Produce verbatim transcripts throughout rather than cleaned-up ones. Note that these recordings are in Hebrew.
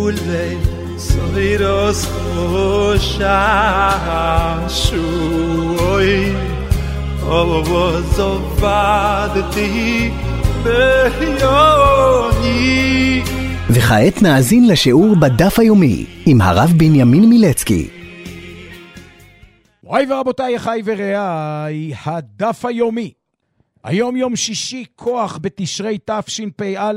ule soiros shashui ozovadti beyoni. וכעת נאזין לשיעור בדף היומי עם הרב בנימין מילצקי. וואי ורבותיי, חי ורעי, הדף היומי. היום יום שישי, כוח בתשרי תשפ"א,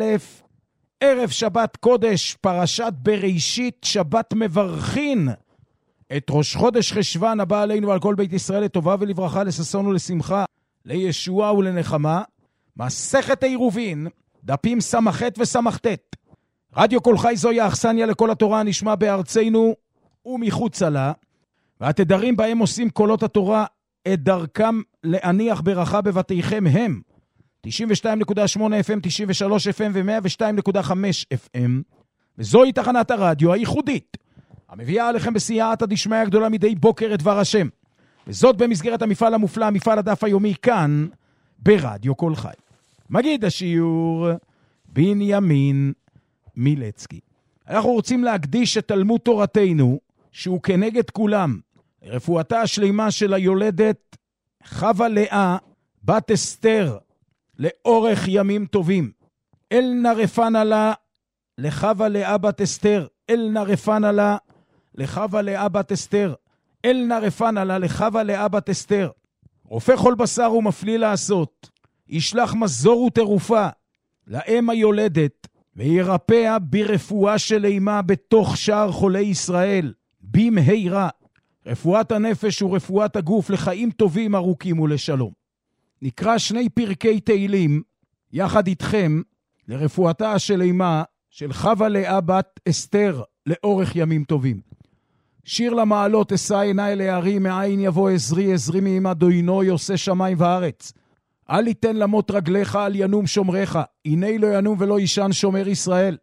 ערב שבת קודש, פרשת בראשית, שבת מברכין את ראש חודש חשוון הבא עלינו ועל כל בית ישראל לטובה ולברכה, לששון ולשמחה, לישועה ולנחמה. מסכת עירובין, דפים סמ"ח וסמ"ט. רדיו כל חי זוהי האכסניה לכל התורה הנשמע בארצנו ומחוצה לה, והתדרים בהם עושים קולות התורה את דרכם להניח ברכה בבתיכם הם תשעים ושתיים נקודה שמונה אף אם, תשעים ושלוש אף אם ו-מאה ושתיים נקודה חמש אף אם, וזוהי תחנת הרדיו הייחודית המביאה עליכם בסייעתא דשמיא הגדולה מדי בוקר את דבר השם, וזאת במסגרת המפעל המופלא, מפעל הדף היומי, כאן ברדיו כל חי. מגיד השיעור בנימין מילצקי. אנחנו רוצים להקדיש את תלמוד תורתנו, שהוא כנגד כולם, לרפואתה השלימה של היולדת חווה לאה בת אסתר, לאורך ימים טובים. אל נרפנה לה לחווה לאה בת אסתר, אל נרפנה לה לחווה לאה בת אסתר, אל נרפנה לה לחווה לאה בת אסתר. רופא כל בשר ומפליא לעשות, ישלח מזור ותרופה לאם היולדת, וירפא ברפואה שלימה בתוך שער חולי ישראל, במהירה. רפואת הנפש ורפואת הגוף לחיים טובים ארוכים ולשלום. נקרא שני פרקי תהילים יחד איתכם לרפואתה השלימה של חווה לאה בת אסתר לאורך ימים טובים. שיר למעלות, אשא עיני להרים, מאין יבוא עזרי, עזרי מעמד אדוני עושה שמיים וארץ. אל יתן למות רגליך, אל ינום שומריך, הנה לא ינום ולא ישן שומר ישראל.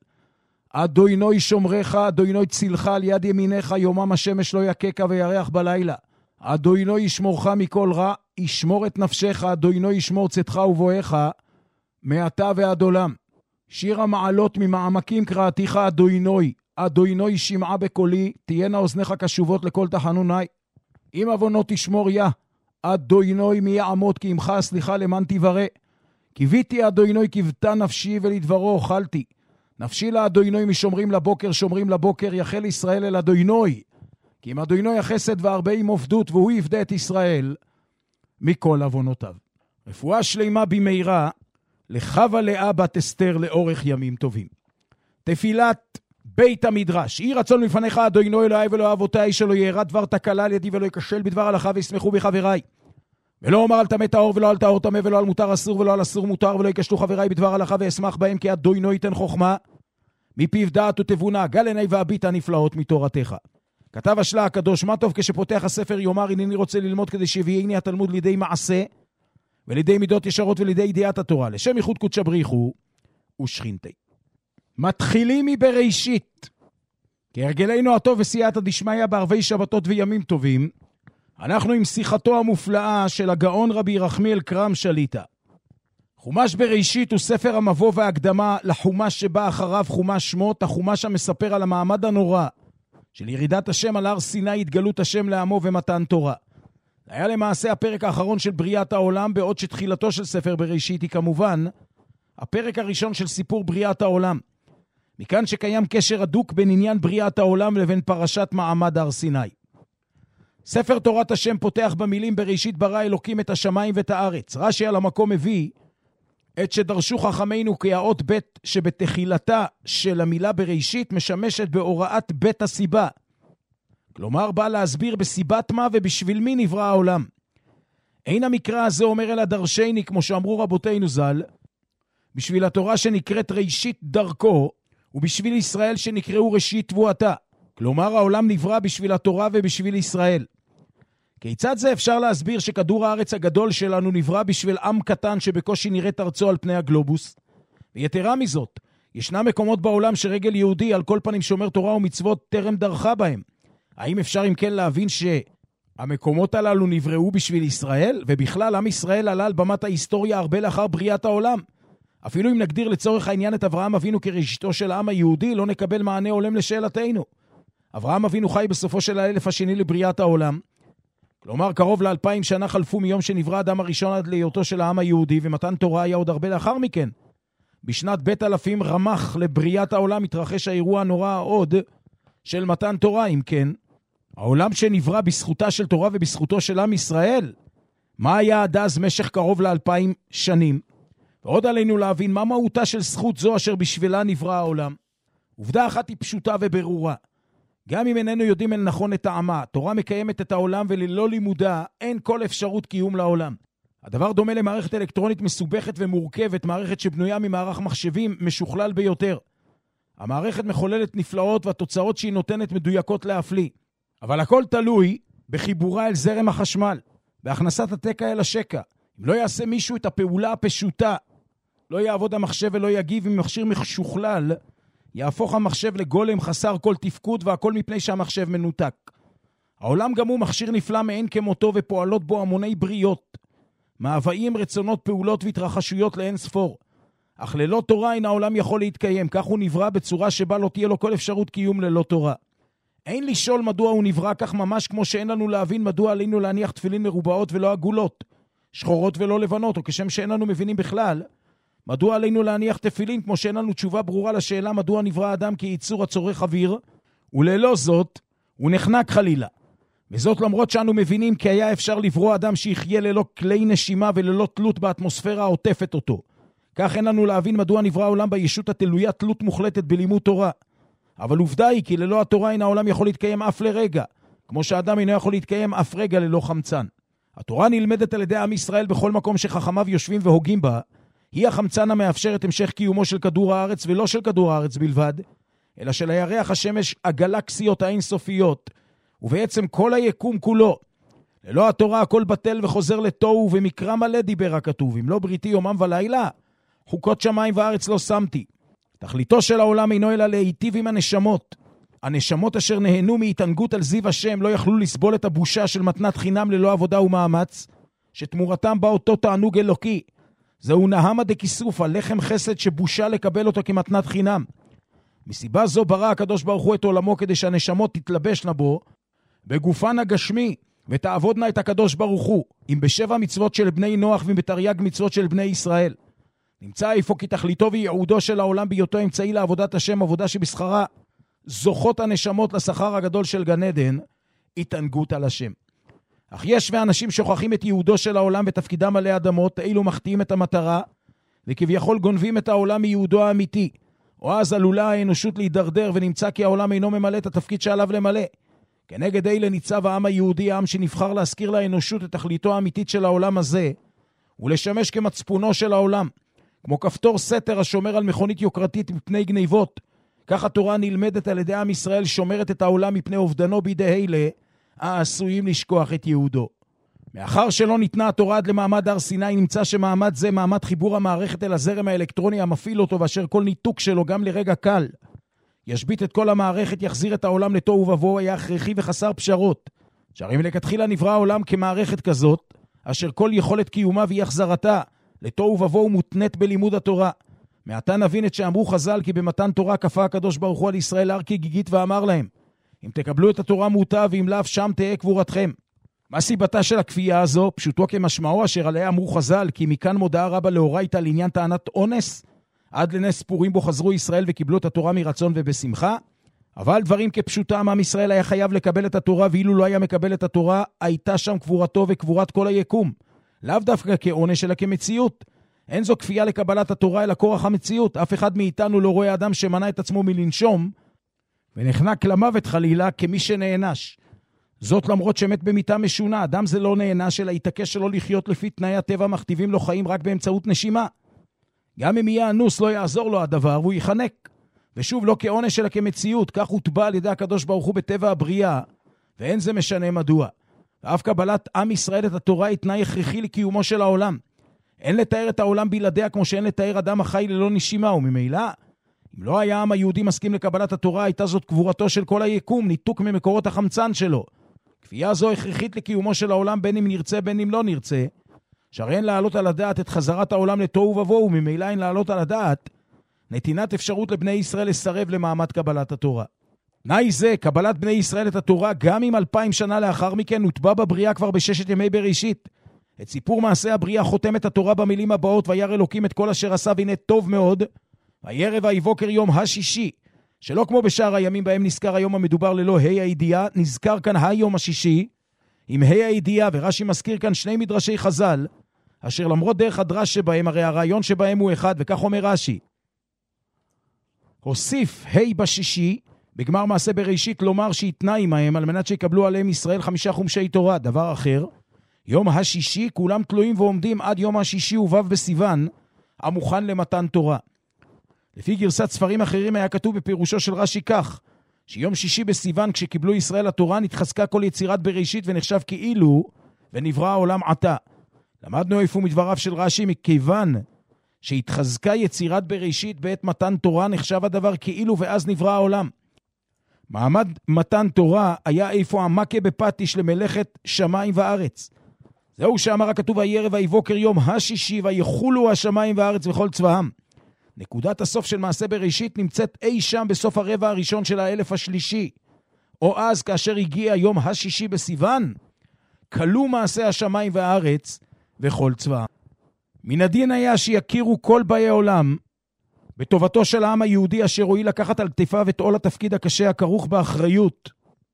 אדוני שומריך, אדוני צילך על יד ימיניך, יומם השמש לא יקקה וירח בלילה. אדוני ישמורך מכל רע, ישמור את נפשך, אדוני ישמור צאתך ובואך, מעתה ועד עולם. שיר המעלות, ממעמקים קראתיך אדוני, אדוני שמעה בקולי, תהיינה אוזניך קשובות לכל תחנוני. אם עוונות תשמור יה, אדוני מי יעמוד, כי עמך הסליחה למען תברא. קיוויתי אדוני קיוותה נפשי ולדברו אוכלתי. נפשי לאדוני משומרים לבוקר, שומרים לבוקר, יחל ישראל אל אדוני. כי אם אדוני החסד והרבה עם עובדות, והוא יפדה את ישראל מכל עוונותיו. רפואה שלמה במהירה לחווה לאה בת אסתר לאורך ימים טובים. תפילת בית המדרש. יהי רצון לפניך אדוני אלוהי ואלוהי אבותיי, שלא יארע דבר תקלה על ידי ולא ייכשל בדבר הלכה, וישמחו בחבריי. ולא אומר על טמא טהור ולא על טהור טמא, ולא על מותר אסור ולא על אסור מותר, ולא ייכשלו חבריי בדבר הלכה ואשמח בהם, כי אדוני ייתן חוכמה מפיו דעת ותבונה, גל עיני והביט הנפלאות מתורתך. כתב השלה הקדוש, מה טוב כשפותח הספר יאמר, הנני רוצה ללמוד כדי שיביאני התלמוד לידי מעשה ולידי מידות ישרות ולידי ידיעת התורה, לשם ייחוד קודש בריחו ושכינתי. מתחילים מבראשית. כהרגלנו הטוב וסייעתא דשמיא בערבי שבתות וימים טובים, אנחנו עם שיחתו המופלאה של הגאון רבי רחמיאל קרם שליטא. חומש בראשית הוא ספר המבוא וההקדמה לחומש שבא אחריו, חומש שמות, החומש המספר על המעמד הנורא של ירידת השם על הר סיני, התגלות השם לעמו ומתן תורה. היה למעשה הפרק האחרון של בריאת העולם, בעוד שתחילתו של ספר בראשית היא כמובן הפרק הראשון של סיפור בריאת העולם. מכאן שקיים קשר הדוק בין עניין בריאת העולם לבין פרשת מעמד הר סיני. ספר תורת השם פותח במילים בראשית ברא אלוקים את השמיים ואת הארץ. רש"י על המקום מביא את שדרשו חכמינו, כי האות בית שבתחילתה של המילה בראשית משמשת בהוראת בית הסיבה. כלומר בא להסביר בסיבת מה ובשביל מי נברא העולם. אין המקרא הזה אומר אלא דרשני, כמו שאמרו רבותינו ז"ל, בשביל התורה שנקראת ראשית דרכו, ובשביל ישראל שנקראו ראשית תבואתה. כלומר העולם נברא בשביל התורה ובשביל ישראל. כיצד זה אפשר להסביר שכדור הארץ הגדול שלנו נברא בשביל עם קטן שבקושי נראית ארצו על פני הגלובוס? ויתרה מזאת, ישנם מקומות בעולם שרגל יהודי על כל פנים שומר תורה ומצוות טרם דרכה בהם. האם אפשר אם כן להבין שהמקומות הללו נבראו בשביל ישראל? ובכלל עם ישראל עלה על במת ההיסטוריה הרבה לאחר בריאת העולם. אפילו אם נגדיר לצורך העניין את אברהם אבינו כראשיתו של העם היהודי, לא נקבל מענה הולם לשאלתנו. אברהם אבינו חי בסופו של האלף השני לבריאת העולם. כלומר, קרוב לאלפיים שנה חלפו מיום שנברא האדם הראשון עד להיותו של העם היהודי, ומתן תורה היה עוד הרבה לאחר מכן. בשנת בית אלפים רמח לבריאת העולם התרחש האירוע הנורא עוד של מתן תורה. אם כן, העולם שנברא בזכותה של תורה ובזכותו של עם ישראל, מה היה עד אז משך קרוב לאלפיים שנים? ועוד עלינו להבין מה מהותה של זכות זו אשר בשבילה נברא העולם. עובדה אחת היא פשוטה וברורה. גם אם איננו יודעים אל נכון את טעמה, תורה מקיימת את העולם וללא לימודה אין כל אפשרות קיום לעולם. הדבר דומה למערכת אלקטרונית מסובכת ומורכבת, מערכת שבנויה ממערך מחשבים משוכלל ביותר. המערכת מחוללת נפלאות והתוצאות שהיא נותנת מדויקות להפליא. אבל הכל תלוי בחיבורה אל זרם החשמל, בהכנסת התקע אל השקע. אם לא יעשה מישהו את הפעולה הפשוטה, לא יעבוד המחשב ולא יגיב. עם מכשיר משוכלל, יהפוך המחשב לגולם חסר כל תפקוד, והכל מפני שהמחשב מנותק. העולם גם הוא מכשיר נפלא מאין כמותו, ופועלות בו המוני בריות, מאוויים, רצונות, פעולות והתרחשויות לאין ספור. אך ללא תורה אין העולם יכול להתקיים. כך הוא נברא בצורה שבה לא תהיה לו כל אפשרות קיום ללא תורה. אין לשאול מדוע הוא נברא כך, ממש כמו שאין לנו להבין מדוע עלינו להניח תפילין מרובעות ולא עגולות, שחורות ולא לבנות, או כשם שאין לנו מבינים בכלל מדוע עלינו להניח תפילין, כמו שאין לנו תשובה ברורה לשאלה מדוע נברא האדם כיצור הצורך אוויר, וללא זאת הוא נחנק חלילה. וזאת למרות שאנו מבינים כי היה אפשר לברוא אדם שיחיה ללא כלי נשימה וללא תלות באטמוספירה העוטפת אותו. כך אין לנו להבין מדוע נברא העולם בישות התלויה תלות מוחלטת בלימוד תורה. אבל עובדה היא כי ללא התורה אין העולם יכול להתקיים אף לרגע, כמו שהאדם אינו יכול להתקיים אף רגע ללא חמצן. התורה נלמדת על ידי עם ישראל בכל מקום שחכמיו יושבים והוגים בה. היא החמצן המאפשר את המשך קיומו של כדור הארץ, ולא של כדור הארץ בלבד, אלא של הירח, השמש, הגלקסיות האינסופיות, ובעצם כל היקום כולו. ללא התורה הכל בטל וחוזר לתוהו, ומקרא מלא דיבר הכתוב, אם לא בריתי יומם ולילה, חוקות שמיים וארץ לא שמתי. תכליתו של העולם אינו אלא להיטיב עם הנשמות. הנשמות אשר נהנו מהתענגות על זיו השם לא יכלו לסבול את הבושה של מתנת חינם ללא עבודה ומאמץ, שתמורתם בא אותו תענוג אלוקי. זהו נהמה דקיסוף, הלחם חסד שבושה לקבל אותו כמתנת חינם. מסיבה זו ברא הקדוש ברוך הוא את עולמו כדי שהנשמות תתלבשנה בו בגופן הגשמי ותעבודנה את הקדוש ברוך הוא, אם בשבע מצוות של בני נוח ובתרי"ג מצוות של בני ישראל. נמצא איפה כי תכליתו וייעודו של העולם בהיותו אמצעי לעבודת השם, עבודה שבשכרה זוכות הנשמות לשכר הגדול של גן עדן, התענגות על השם. אך יש ואנשים שוכחים את ייעודו של העולם ותפקידם עלי אדמות, אילו מחטיאים את המטרה, וכביכול גונבים את העולם מייעודו האמיתי. או אז עלולה האנושות להידרדר, ונמצא כי העולם אינו ממלא את התפקיד שעליו למלא. כנגד אלה ניצב העם היהודי, העם שנבחר להזכיר לאנושות את תכליתו האמיתית של העולם הזה, ולשמש כמצפונו של העולם. כמו כפתור סתר השומר על מכונית יוקרתית מפני גניבות, כך התורה נלמדת על ידי עם ישראל שומרת את העולם מפני אובדנו בידי אלה העשויים לשכוח את יהודו. מאחר שלא ניתנה התורה עד למעמד הר סיני, נמצא שמעמד זה מעמד חיבור המערכת אל הזרם האלקטרוני המפעיל אותו, ואשר כל ניתוק שלו גם לרגע קל ישבית את כל המערכת, יחזיר את העולם לתוהו ובוהו, היה הכרחי וחסר פשרות. שהרי מלכתחילה נברא העולם כמערכת כזאת, אשר כל יכולת קיומה והיא החזרתה לתוהו ובוהו מותנית בלימוד התורה. מעתה נבין את שאמרו חז"ל, כי במתן תורה כפה הקדוש ברוך הוא על ישראל הר כגיגית, ואמר להם, אם תקבלו את התורה מוטה, ואם לאו שם תהיה קבורתכם. מה סיבתה של הכפייה הזו? פשוטו כמשמעו, אשר עליה אמרו חז"ל, כי מכאן מודעה רבה לאורייתא לעניין טענת אונס, עד לנס פורים בו חזרו ישראל וקיבלו את התורה מרצון ובשמחה. אבל דברים כפשוטם, עם ישראל היה חייב לקבל את התורה, ואילו לא היה מקבל את התורה, הייתה שם קבורתו וקבורת כל היקום. לאו דווקא כעונש אלא כמציאות. אין זו כפייה לקבלת התורה אלא כורח המציאות. אף אחד מאיתנו לא רואה אדם שמנע את עצמו מלנשום ונחנק למוות חלילה כמי שנענש. זאת למרות שמת במיטה משונה. אדם זה לא נענש אלא יתעקש שלא לחיות לפי תנאי הטבע מכתיבים לו חיים רק באמצעות נשימה. גם אם יהיה אנוס לא יעזור לו הדבר והוא יחנק. ושוב לא כעונש אלא כמציאות. כך הוטבע על ידי הקדוש ברוך הוא בטבע הבריאה, ואין זה משנה מדוע. ואף קבלת עם ישראל את התורה היא תנאי הכרחי לקיומו של העולם. אין לתאר את העולם בלעדיה כמו שאין לתאר אדם החי ללא נשימה, וממילא אם לא היה העם היהודי מסכים לקבלת התורה, הייתה זאת קבורתו של כל היקום, ניתוק ממקורות החמצן שלו. כפייה זו הכרחית לקיומו של העולם בין אם נרצה בין אם לא נרצה. שהרי אין להעלות על הדעת את חזרת העולם לתוהו ובוהו, וממילא אין להעלות על הדעת נתינת אפשרות לבני ישראל לסרב למעמד קבלת התורה. תנאי זה, קבלת בני ישראל את התורה, גם אם אלפיים שנה לאחר מכן, נוטבע בבריאה כבר בששת ימי בראשית. את סיפור מעשה הבריאה חותם את התורה במילים הבאות, וירא אלוקים את כל אשר עשה והנה טוב מאוד, וירא ויבוקר יום השישי, שלא כמו בשאר הימים בהם נזכר היום המדובר ללא ה' הידיעה, נזכר כאן היום השישי, עם ה' הידיעה, ורש"י מזכיר כאן שני מדרשי חז"ל, אשר למרות דרך הדרש שבהם, הרי הרעיון שבהם הוא אחד, וכך אומר רש"י. הוסיף ה' בשישי, בגמר מעשה בראשית לומר שיתנה עמהם, על מנת שיקבלו עליהם ישראל חמישה חומשי תורה. דבר אחר, יום השישי כולם תלויים ועומדים עד יום השישי ובב בסיוון, המוכן למתן תורה. לפי גרסת ספרים אחרים היה כתוב בפירושו של רש"י כך, שיום שישי בסיוון כשקיבלו ישראל התורה נתחזקה כל יצירת בראשית ונחשב כאילו ונברא העולם עתה. למדנו איפה מדבריו של רש"י, מכיוון שהתחזקה יצירת בראשית בעת מתן תורה נחשב הדבר כאילו ואז נברא העולם. מעמד מתן תורה היה איפה המכה בפטיש למלאכת שמיים וארץ. זהו שאמר הכתוב וירא ויבוקר יום השישי ויחולו השמיים וארץ וכל צבאם. נקודת הסוף של מעשה בראשית נמצאת אי שם בסוף הרבע הראשון של האלף השלישי, או אז כאשר הגיע יום השישי בסיוון, כלו מעשה השמיים והארץ וכל צבאם. מן הדין היה שיכירו כל באי עולם בטובתו של העם היהודי אשר הואיל לקחת על כתפיו את עול התפקיד הקשה הכרוך באחריות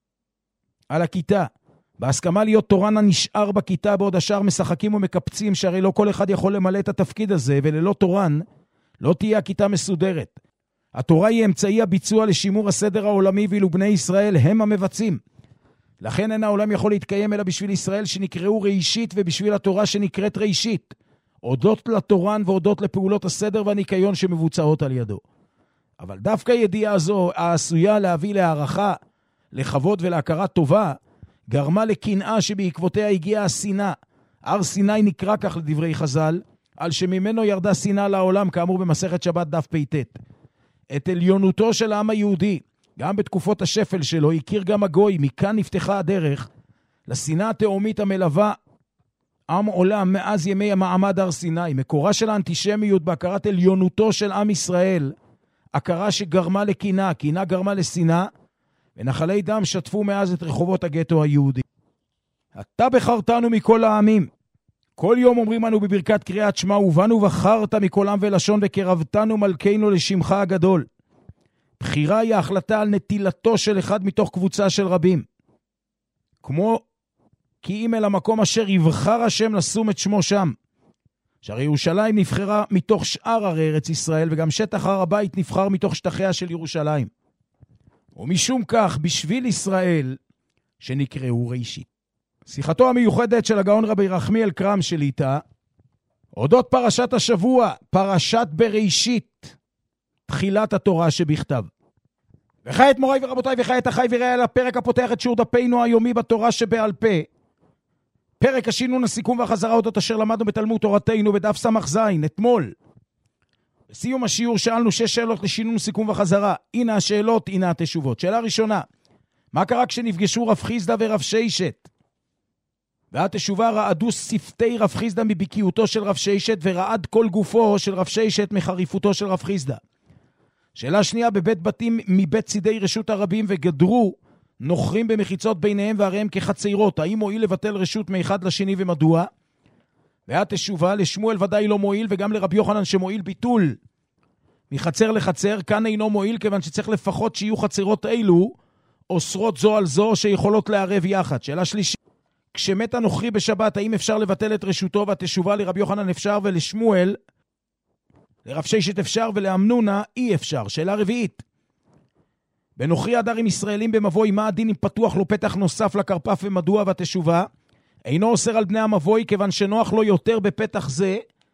על הכיתה, בהסכמה להיות תורן הנשאר בכיתה בעוד השאר משחקים ומקפצים, שהרי לא כל אחד יכול למלא את התפקיד הזה, וללא תורן לא תהיה הכיתה מסודרת. התורה היא אמצעי הביצוע לשימור הסדר העולמי, ואילו בני ישראל הם המבצעים. לכן אין העולם יכול להתקיים אלא בשביל ישראל שנקראו ראשית ובשביל התורה שנקראת ראשית, הודות לתורן והודות לפעולות הסדר והניקיון שמבוצעות על ידו. אבל דווקא ידיעה זו העשויה להביא להערכה, לכבוד ולהכרת טובה, גרמה לקנאה שבעקבותיה הגיעה השנאה. הר סיני נקרא כך לדברי חז"ל, על שממנו ירדה שנאה לעולם, כאמור במסכת שבת דף פ"ט. את עליונותו של העם היהודי, גם בתקופות השפל שלו, הכיר גם הגוי, מכאן נפתחה הדרך לשנאה התאומית המלווה עם עולם מאז ימי המעמד הר סיני. מקורה של האנטישמיות בהכרת עליונותו של עם ישראל, הכרה שגרמה לקנאה, קנאה גרמה לשנאה, ונחלי דם שטפו מאז את רחובות הגטו היהודי. אתה בחרתנו מכל העמים. כל יום אומרים אנו בברכת קריאת שמע, ובנו בחרת מכל עם ולשון, וקרבתנו מלכנו לשמך הגדול. בחירה היא ההחלטה על נטילתו של אחד מתוך קבוצה של רבים. כמו כי אם אל המקום אשר יבחר השם לשום את שמו שם. שהרי ירושלים נבחרה מתוך שאר הרי ארץ ישראל, וגם שטח הר הבית נבחר מתוך שטחיה של ירושלים. ומשום כך, בשביל ישראל, שנקראו ראשית. שיחתו המיוחדת של הגאון רבי רחמיאל קרם שליטה, אודות פרשת השבוע, פרשת בראשית, תחילת התורה שבכתב. וכעת מוריי ורבותיי, וכעת אחי ורעי על הפרק הפותח את שיעור דפנו היומי בתורה שבעל פה. פרק השינון, הסיכום והחזרה אודות אשר למדנו בתלמוד תורתנו בדף סמך זין, אתמול. בסיום השיעור שאלנו שש שאלות לשינון, סיכום וחזרה. הנה השאלות, הנה התשובות. שאלה ראשונה, מה קרה כשנפגשו רב חיסדא ורב ששת? והתשובה, רעדו שפתי רב חיסדא מבקיאותו של רב ששת, ורעד כל גופו של רב ששת מחריפותו של רב חיסדא. שאלה שנייה, בבית בתים מבית צידי רשות הרבים וגדרו נוחרים במחיצות ביניהם ועריהם כחצרות. האם מועיל לבטל רשות מאחד לשני ומדוע? והתשובה, לשמואל ודאי לא מועיל, וגם לרבי יוחנן שמועיל ביטול מחצר לחצר. כאן אינו מועיל, כיוון שצריך לפחות שיהיו חצרות אילו אוסרות זו על זו שיכולות לערב יחד. שאלה שלישית, כשמת הנוכרי בשבת, האם אפשר לבטל את רשותו? והתשובה, לרבי יוחנן אפשר, ולשמואל, לרב ששת אפשר, ולאמנונה אי אפשר. שאלה רביעית, בנוכרי הדר עם ישראלים במבוי, מה הדין אם פתוח לו פתח נוסף לקרפף ומדוע? והתשובה, אינו אוסר על בני המבוי, כיוון שנוח לו יותר בפתח זה,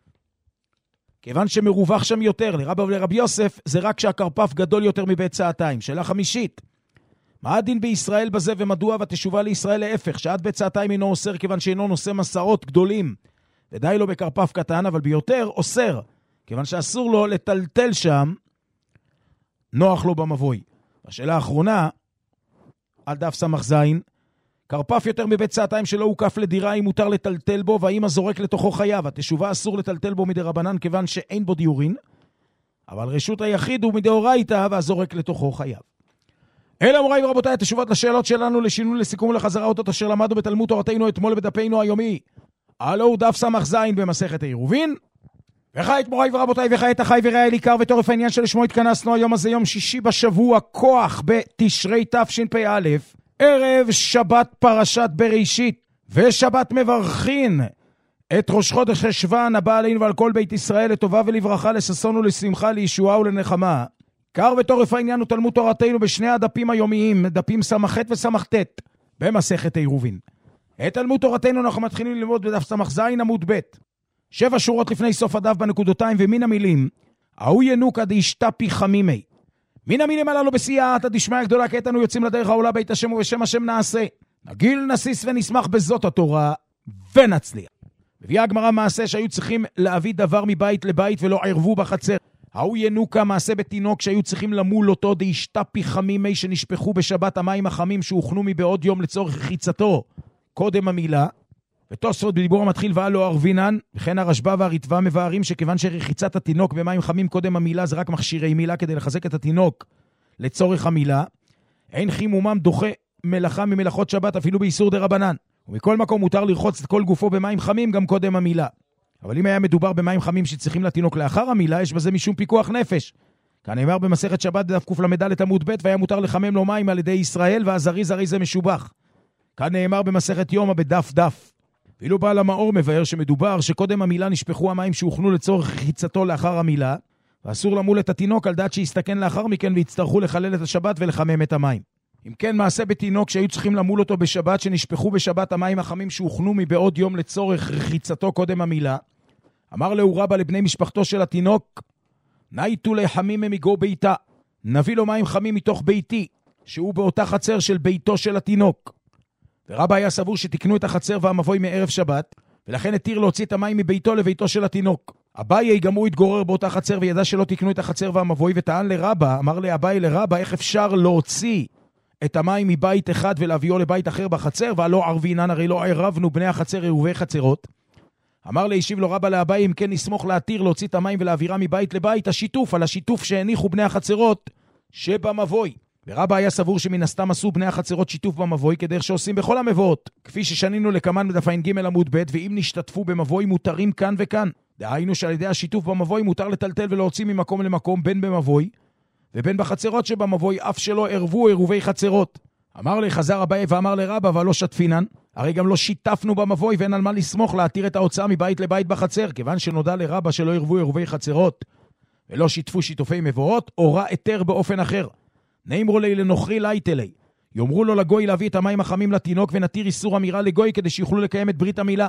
כיוון שמרווח שם יותר. לרב ולרבי יוסף זה רק שהקרפף גדול יותר מבית צעתיים. שאלה חמישית, מה הדין בישראל בזה ומדוע? והתשובה, לישראל להפך, שעד בית צעתיים אינו אוסר, כיוון שאינו נושא מסעות גדולים, ודי לו בקרפף קטן, אבל ביותר אוסר, כיוון שאסור לו לטלטל שם, נוח לו במבוי. השאלה האחרונה, על דף סמך זין, קרפף יותר מבית צעתיים שלא הוקף לדירה, אם מותר לטלטל בו, והאם הזורק לתוכו חייב. התשובה אסור לטלטל בו מדרבנן, כיוון שאין בו דיורין, אבל רשות היחיד הוא מדאורייתא, והזורק לתוכו חייב. אלה מוריי ורבותיי, התשובות לשאלות שלנו, לשינוי, לסיכום ולחזרה אותות אשר למדנו בתלמוד תורתנו אתמול בדפנו היומי. הלו הוא דף סמך זין במסכת העירובין. וכעת מוריי ורבותיי, וכעת החי וראה אל ותורף העניין שלשמו התכנסנו היום הזה, יום שישי בשבוע, כוח בתשרי תשפ"א, ערב שבת פרשת בראשית, ושבת מברכין את ראש חודש חשוון הבא עלינו ועל כל בית ישראל לטובה ולברכה, לששון ולשמחה, לישועה ולנחמה. קר ותורף העניין הוא תלמוד תורתנו בשני הדפים היומיים, דפים סמ"ח וסמ"ט במסכת העירובין. את תלמוד תורתנו אנחנו מתחילים ללמוד בדף סמ"ך זין עמוד ב', שבע שורות לפני סוף הדף בנקודותיים, ומן המילים ההוא ינוקא דאשתפי חמימי. מן המילים הללו בסייעתא דשמיא גדולה, כעת אנו יוצאים לדרך העולה בית השם ובשם השם נעשה. נגיל נסיס ונשמח בזאת התורה ונצליח. מביאה הגמרא מעשה שהיו צריכים להביא דבר מבית לבית ולא ערבו בחצר. ההוא ינוקא מעשה בתינוק שהיו צריכים למול אותו דאשתפי חמימי, שנשפכו בשבת המים החמים שהוכנו מבעוד יום לצורך רחיצתו קודם המילה. ותוספות בדיבור המתחיל והלא ערבינן, וכן הרשב"א והרטב"א מבארים שכיוון שרחיצת התינוק במים חמים קודם המילה זה רק מכשירי מילה כדי לחזק את התינוק לצורך המילה, אין חימומם דוחה מלאכה ממלאכות שבת אפילו באיסור דרבנן, ומכל מקום מותר לרחוץ את כל גופו במים חמים גם קודם המילה. אבל אם היה מדובר במים חמים שצריכים לתינוק לאחר המילה, יש בזה משום פיקוח נפש. כאן נאמר במסכת שבת בדף קל"ד עמוד ב', והיה מותר לחמם לו מים על ידי ישראל, והזריז הרי זה משובח. כאן נאמר במסכת יומא בדף דף. ואילו בעל המאור מבאר שמדובר שקודם המילה נשפכו המים שהוכנו לצורך רחיצתו לאחר המילה, ואסור למול את התינוק על דעת שיסתכן לאחר מכן ויצטרכו לחלל את השבת ולחמם את המים. אם כן, מעשה בתינוק שהיו צריכים למול אותו בשבת, שנשפכו בשבת המים החמים שהוכנו מבעוד יום לצורך רחיצתו קודם המילה, אמר לו רבא לבני משפחתו של התינוק, נייתו לחמים מגו ביתה, נביא לו מים חמים מתוך ביתי, שהוא באותה חצר של ביתו של התינוק. ורבא היה סבור שתקנו את החצר והמבוי מערב שבת, ולכן התיר להוציא את המים מביתו לביתו של התינוק. אביי גם הוא התגורר באותה חצר וידע שלא תקנו את החצר והמבוי, וטען לרבא, אמר לאביי לרבא, איך אפשר להוציא את המים מבית אחד ולהביאו לבית אחר בחצר, והלא ערבינן, הרי לא ערבנו בני החצר עירובי חצרות. אמר להשיב לו רבא לאביי, אם כן נסמוך להתיר להוציא את המים ולהעבירה מבית לבית, השיתוף על השיתוף שהניחו בני החצרות שבמבוי. ורבא היה סבור שמן הסתם עשו בני החצרות שיתוף במבוי כדרך שעושים בכל המבואות, כפי ששנינו לקמן בדף ע"ג עמוד ב', ואם נשתתפו במבוי מותרים כאן וכאן. דהיינו שעל ידי השיתוף במבוי מותר לטלטל ולהוציא ממקום למקום, בין במבוי ובין בחצרות שבמבוי, אף שלא ערבו עירובי חצרות. אמר לי חזר אביי ואמר לרבא, אבל לא שתפינן, הרי גם לא שיתפנו במבוי ואין על מה לסמוך להתיר את ההוצאה מבית לבית בחצר, כיוון שנודע לרבא שלא ערבו עירובי חצרות ולא שיתפו שיתופי מבואות, הורה היתר באופן אחר. נאמרו לי לנוכרי לייטלי, יאמרו לו לגוי להביא את המים החמים לתינוק, ונתיר איסור אמירה לגוי כדי שיוכלו לקיים את ברית המילה.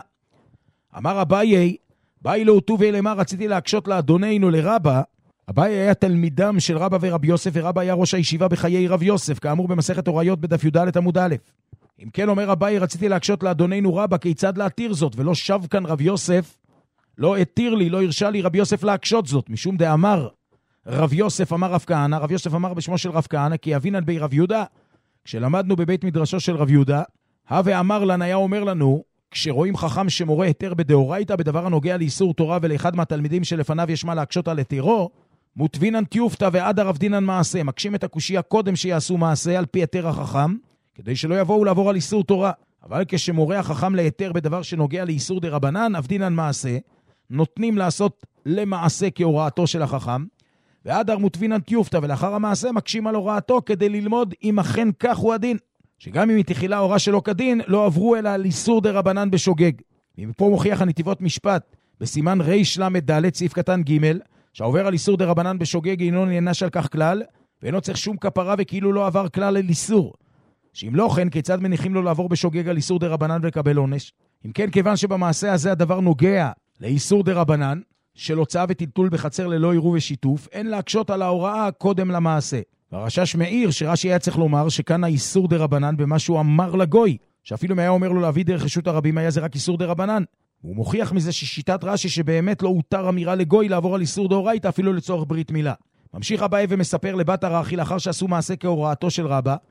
אמר אביי, באי לאותו ואלמה, רציתי להקשות לאדוננו לרבא. אביי היה תלמידם של רבא ורב יוסף, ורבא היה ראש הישיבה בחיי רב יוסף, כאמור במסכת הוריות בדף י"ד עמוד א'. אם כן אומר אביי, רציתי להקשות לאדוננו רבא כיצד להתיר זאת, ולא שב כאן רב יוסף, לא התיר לי, לא הרשה לי רב יוסף להקשות זאת, משום דאמר רב יוסף אמר רב כהנא, רב יוסף אמר בשמו של רב כהנא, כי אבינן בי רב יהודה, כשלמדנו בבית מדרשו של רב יהודה, הווה אמר לנו, היה אומר לנו, כשרואים חכם שמורה היתר בדאורייתא בדבר הנוגע לאיסור תורה, ולאחד מהתלמידים שלפניו יש מה להקשות על היתרו, מוטבינן טיופתא ועד הרב דינן מעשה, מקשים את הקושיה קודם שיעשו מעשה על פי היתר החכם, כדי שלא יבואו לעבור על איסור תורה. אבל כשמורה החכם להיתר בדבר שנוגע לאיסור דרבנן, אבדינן מעשה, נותנים לעשות למעשה כהוראתו של החכם, ועד מוטבינן טיופתא, ולאחר המעשה מקשים על הוראתו כדי ללמוד אם אכן כך הוא הדין, שגם אם היא תחילה הוראה שלא כדין, לא עברו אלא על איסור דרבנן בשוגג. ומפה מוכיח הנתיבות משפט בסימן ריש למד ד' סעיף קטן ג', שהעובר על איסור דרבנן בשוגג אינו נענש על כך כלל, ואינו צריך שום כפרה וכאילו לא עבר כלל על איסור. שאם לא כן, כיצד מניחים לו לעבור בשוגג על איסור דרבנן ולקבל עונש? אם כן, כיוון שבמעשה הזה הדבר נוגע לאיסור דרבנן, של הוצאה וטלטול בחצר ללא עירוב ושיתוף, אין להקשות על ההוראה קודם למעשה. והרשש מאיר שרש"י היה צריך לומר שכאן האיסור דרבנן במה שהוא אמר לגוי, שאפילו אם היה אומר לו להביא דרך רשות הרבים, היה זה רק איסור דרבנן. הוא מוכיח מזה ששיטת רש"י שבאמת לא הותר אמירה לגוי לעבור על איסור דאורייתא אפילו לצורך ברית מילה. ממשיך אביי ומספר לבת הרחי לאחר שעשו מעשה כהוראתו של רבא,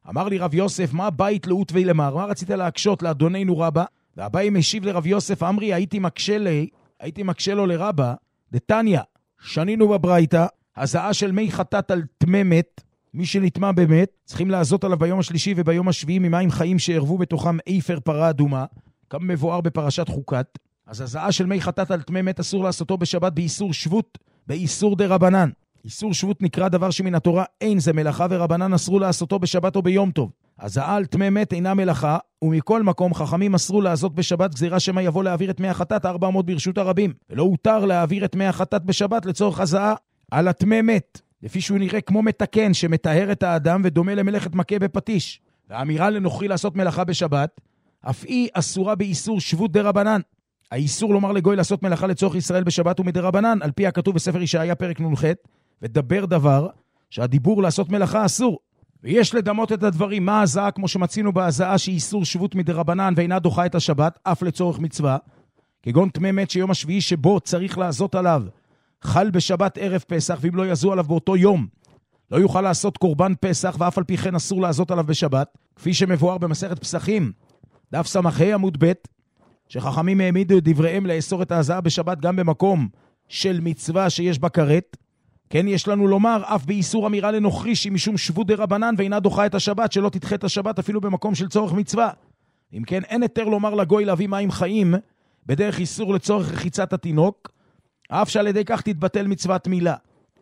אמר לי רב יוסף, מה בית לאות ולמר? מה רצית להקשות לאדוננו רבא? והבאי משיב לרב יוסף, אמרי, הייתי מקשה לי, הייתי מקשה לו לרבא, דתניא, שנינו בברייתא, הזעה של מי חטאת על תממת, מי שנטמע באמת, צריכים לעזות עליו ביום השלישי וביום השביעי ממים חיים שערבו בתוכם איפר פרה אדומה, כמה מבואר בפרשת חוקת. אז הזעה של מי חטאת על תממת אסור לעשותו בשבת באיסור שבות, באיסור דרבנן. איסור שבות נקרא דבר שמן התורה אין זה מלאכה, ורבנן אסרו לעשותו בשבת או ביום טוב. הזעה על תממת אינה מלאכה, ומכל מקום חכמים אסרו לעשות בשבת גזירה שמא יבוא להעביר את מי החטאת ארבע מאות ברשות הרבים, ולא הותר להעביר את מי החטאת בשבת לצורך הזעה על התממת, לפי שהוא נראה כמו מתקן שמטהר את האדם ודומה למלאכת מכה בפטיש. והאמירה לנוכרי לעשות מלאכה בשבת, אף היא אסורה באיסור שבות דרבנן. האיסור לומר לגוי לעשות מלאכה לצורך ישראל בשבת הוא מדרבנן, על פי הכתוב בספר ישעיה פרק נ"ח, ודבר דבר שהדיבור לעשות מלאכה אסור. ויש לדמות את הדברים, מה הזעה כמו שמצינו בהזעה שהיא איסור שבות מדרבנן ואינה דוחה את השבת, אף לצורך מצווה, כגון תממת שיום השביעי שבו צריך לעשות עליו, חל בשבת ערב פסח, ואם לא יזו עליו באותו יום, לא יוכל לעשות קורבן פסח, ואף על פי כן אסור לעשות עליו בשבת, כפי שמבואר במסכת פסחים, דף סמכי עמוד ב', שחכמים העמידו את דבריהם לאסור את ההזעה בשבת גם במקום של מצווה שיש בה כרת. כן יש לנו לומר, אף באיסור אמירה לנוכרי שהיא משום שבות דרבנן ואינה דוחה את השבת, שלא תדחה את השבת אפילו במקום של צורך מצווה. אם כן, אין יותר לומר לגוי להביא מים חיים בדרך איסור לצורך רחיצת התינוק, אף שעל ידי כך תתבטל מצוות מילה.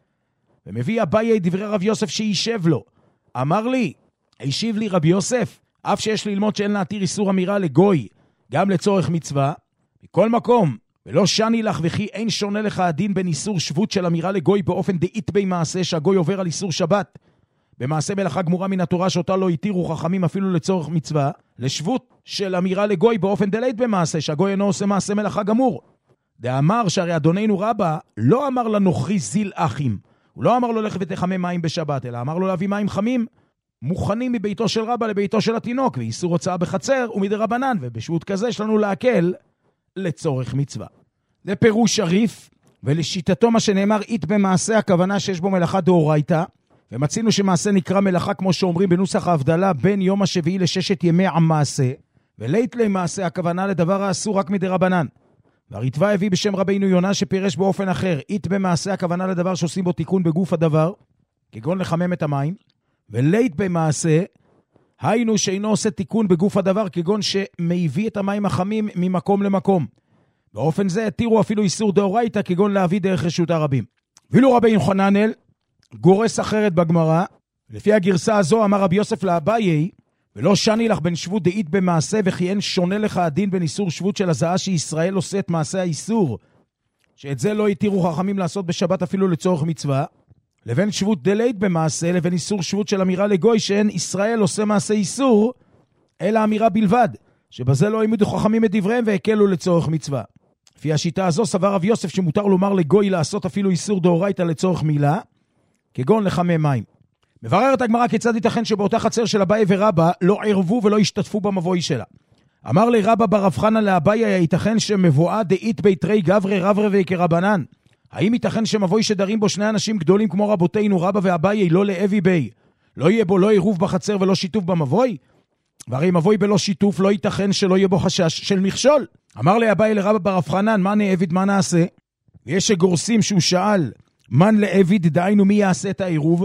ומביא אביי דברי רב יוסף שישב לו. אמר לי, הישיב לי רב יוסף, אף שיש ללמוד שאין להתיר איסור אמירה לגוי, גם לצורך מצווה, מכל מקום, ולא שני לך וכי אין שונה לך הדין בין איסור שבות של אמירה לגוי באופן דאית בי מעשה שהגוי עובר על איסור שבת, במעשה מלאכה גמורה מן התורה שאותה לא התירו חכמים אפילו לצורך מצווה, לשבות של אמירה לגוי באופן דלית במעשה שהגוי אינו עושה מעשה מלאכה גמור. דאמר שהרי אדוננו רבא לא אמר לנוכרי זיל אחים, הוא לא אמר לו לך ותחמם מים בשבת, אלא אמר לו להביא מים חמים מוכנים מביתו של רבא לביתו של התינוק, ואיסור הוצאה בחצר ומדרבנן, ובשבות כזה יש לנו להקל לצורך מצווה. זה פירוש שריף, ולשיטתו מה שנאמר אית במעשה, הכוונה שיש בו מלאכה דאורייתא, ומצינו שמעשה נקרא מלאכה כמו שאומרים בנוסח ההבדלה בין יום השביעי לששת ימי המעשה, ולית למעשה הכוונה לדבר האסור רק מדרבנן. והריטב"א הביא בשם רבינו יונה שפירש באופן אחר, אית במעשה הכוונה לדבר שעושים בו תיקון בגוף הדבר, כגון לחמם את המים, ולית במעשה, היינו שאינו עושה תיקון בגוף הדבר, כגון שמביא את המים החמים ממקום למקום. באופן זה התירו אפילו איסור דאורייתא, כגון להביא דרך רשות הרבים. ואילו רבי יוחננאל גורס אחרת בגמרא, לפי הגרסה הזו אמר רבי יוסף לאביי, ולא שני לך בין שבות דאית במעשה, וכי אין שונה לך הדין בין איסור שבות של הזעה שישראל עושה את מעשה האיסור, שאת זה לא התירו חכמים לעשות בשבת אפילו לצורך מצווה, לבין שבות דלית במעשה, לבין איסור שבות של אמירה לגוי, שאין ישראל עושה מעשה איסור, אלא אמירה בלבד, שבזה לא העמידו חכמים את דבריהם והקלו לצורך מצווה. לפי השיטה הזו סבר רב יוסף שמותר לומר לגוי לעשות אפילו איסור דאורייתא לצורך מילה, כגון לחמם מים. מבררת הגמרא כיצד ייתכן שבאותה חצר של אביי ורבא לא ערבו ולא השתתפו במבוי שלה. אמר לי רבא בר רב חנא לאביי, ייתכן שמבואה דאית ביתרי גברי רברבי כרבנן. האם ייתכן שמבוי שדרים בו שני אנשים גדולים כמו רבותינו רבא ואביי לא לאבי בי, לא יהיה בו לא עירוב בחצר ולא שיתוף במבוי? והרי מבוי בלא שיתוף לא ייתכן שלא יהיה בו חשש של מכשול. אמר לי אביי לרבא בר רב חנן, מה נעביד מה נעשה? ויש שגורסים שהוא שאל, מן לעביד דהיינו מי יעשה את העירוב?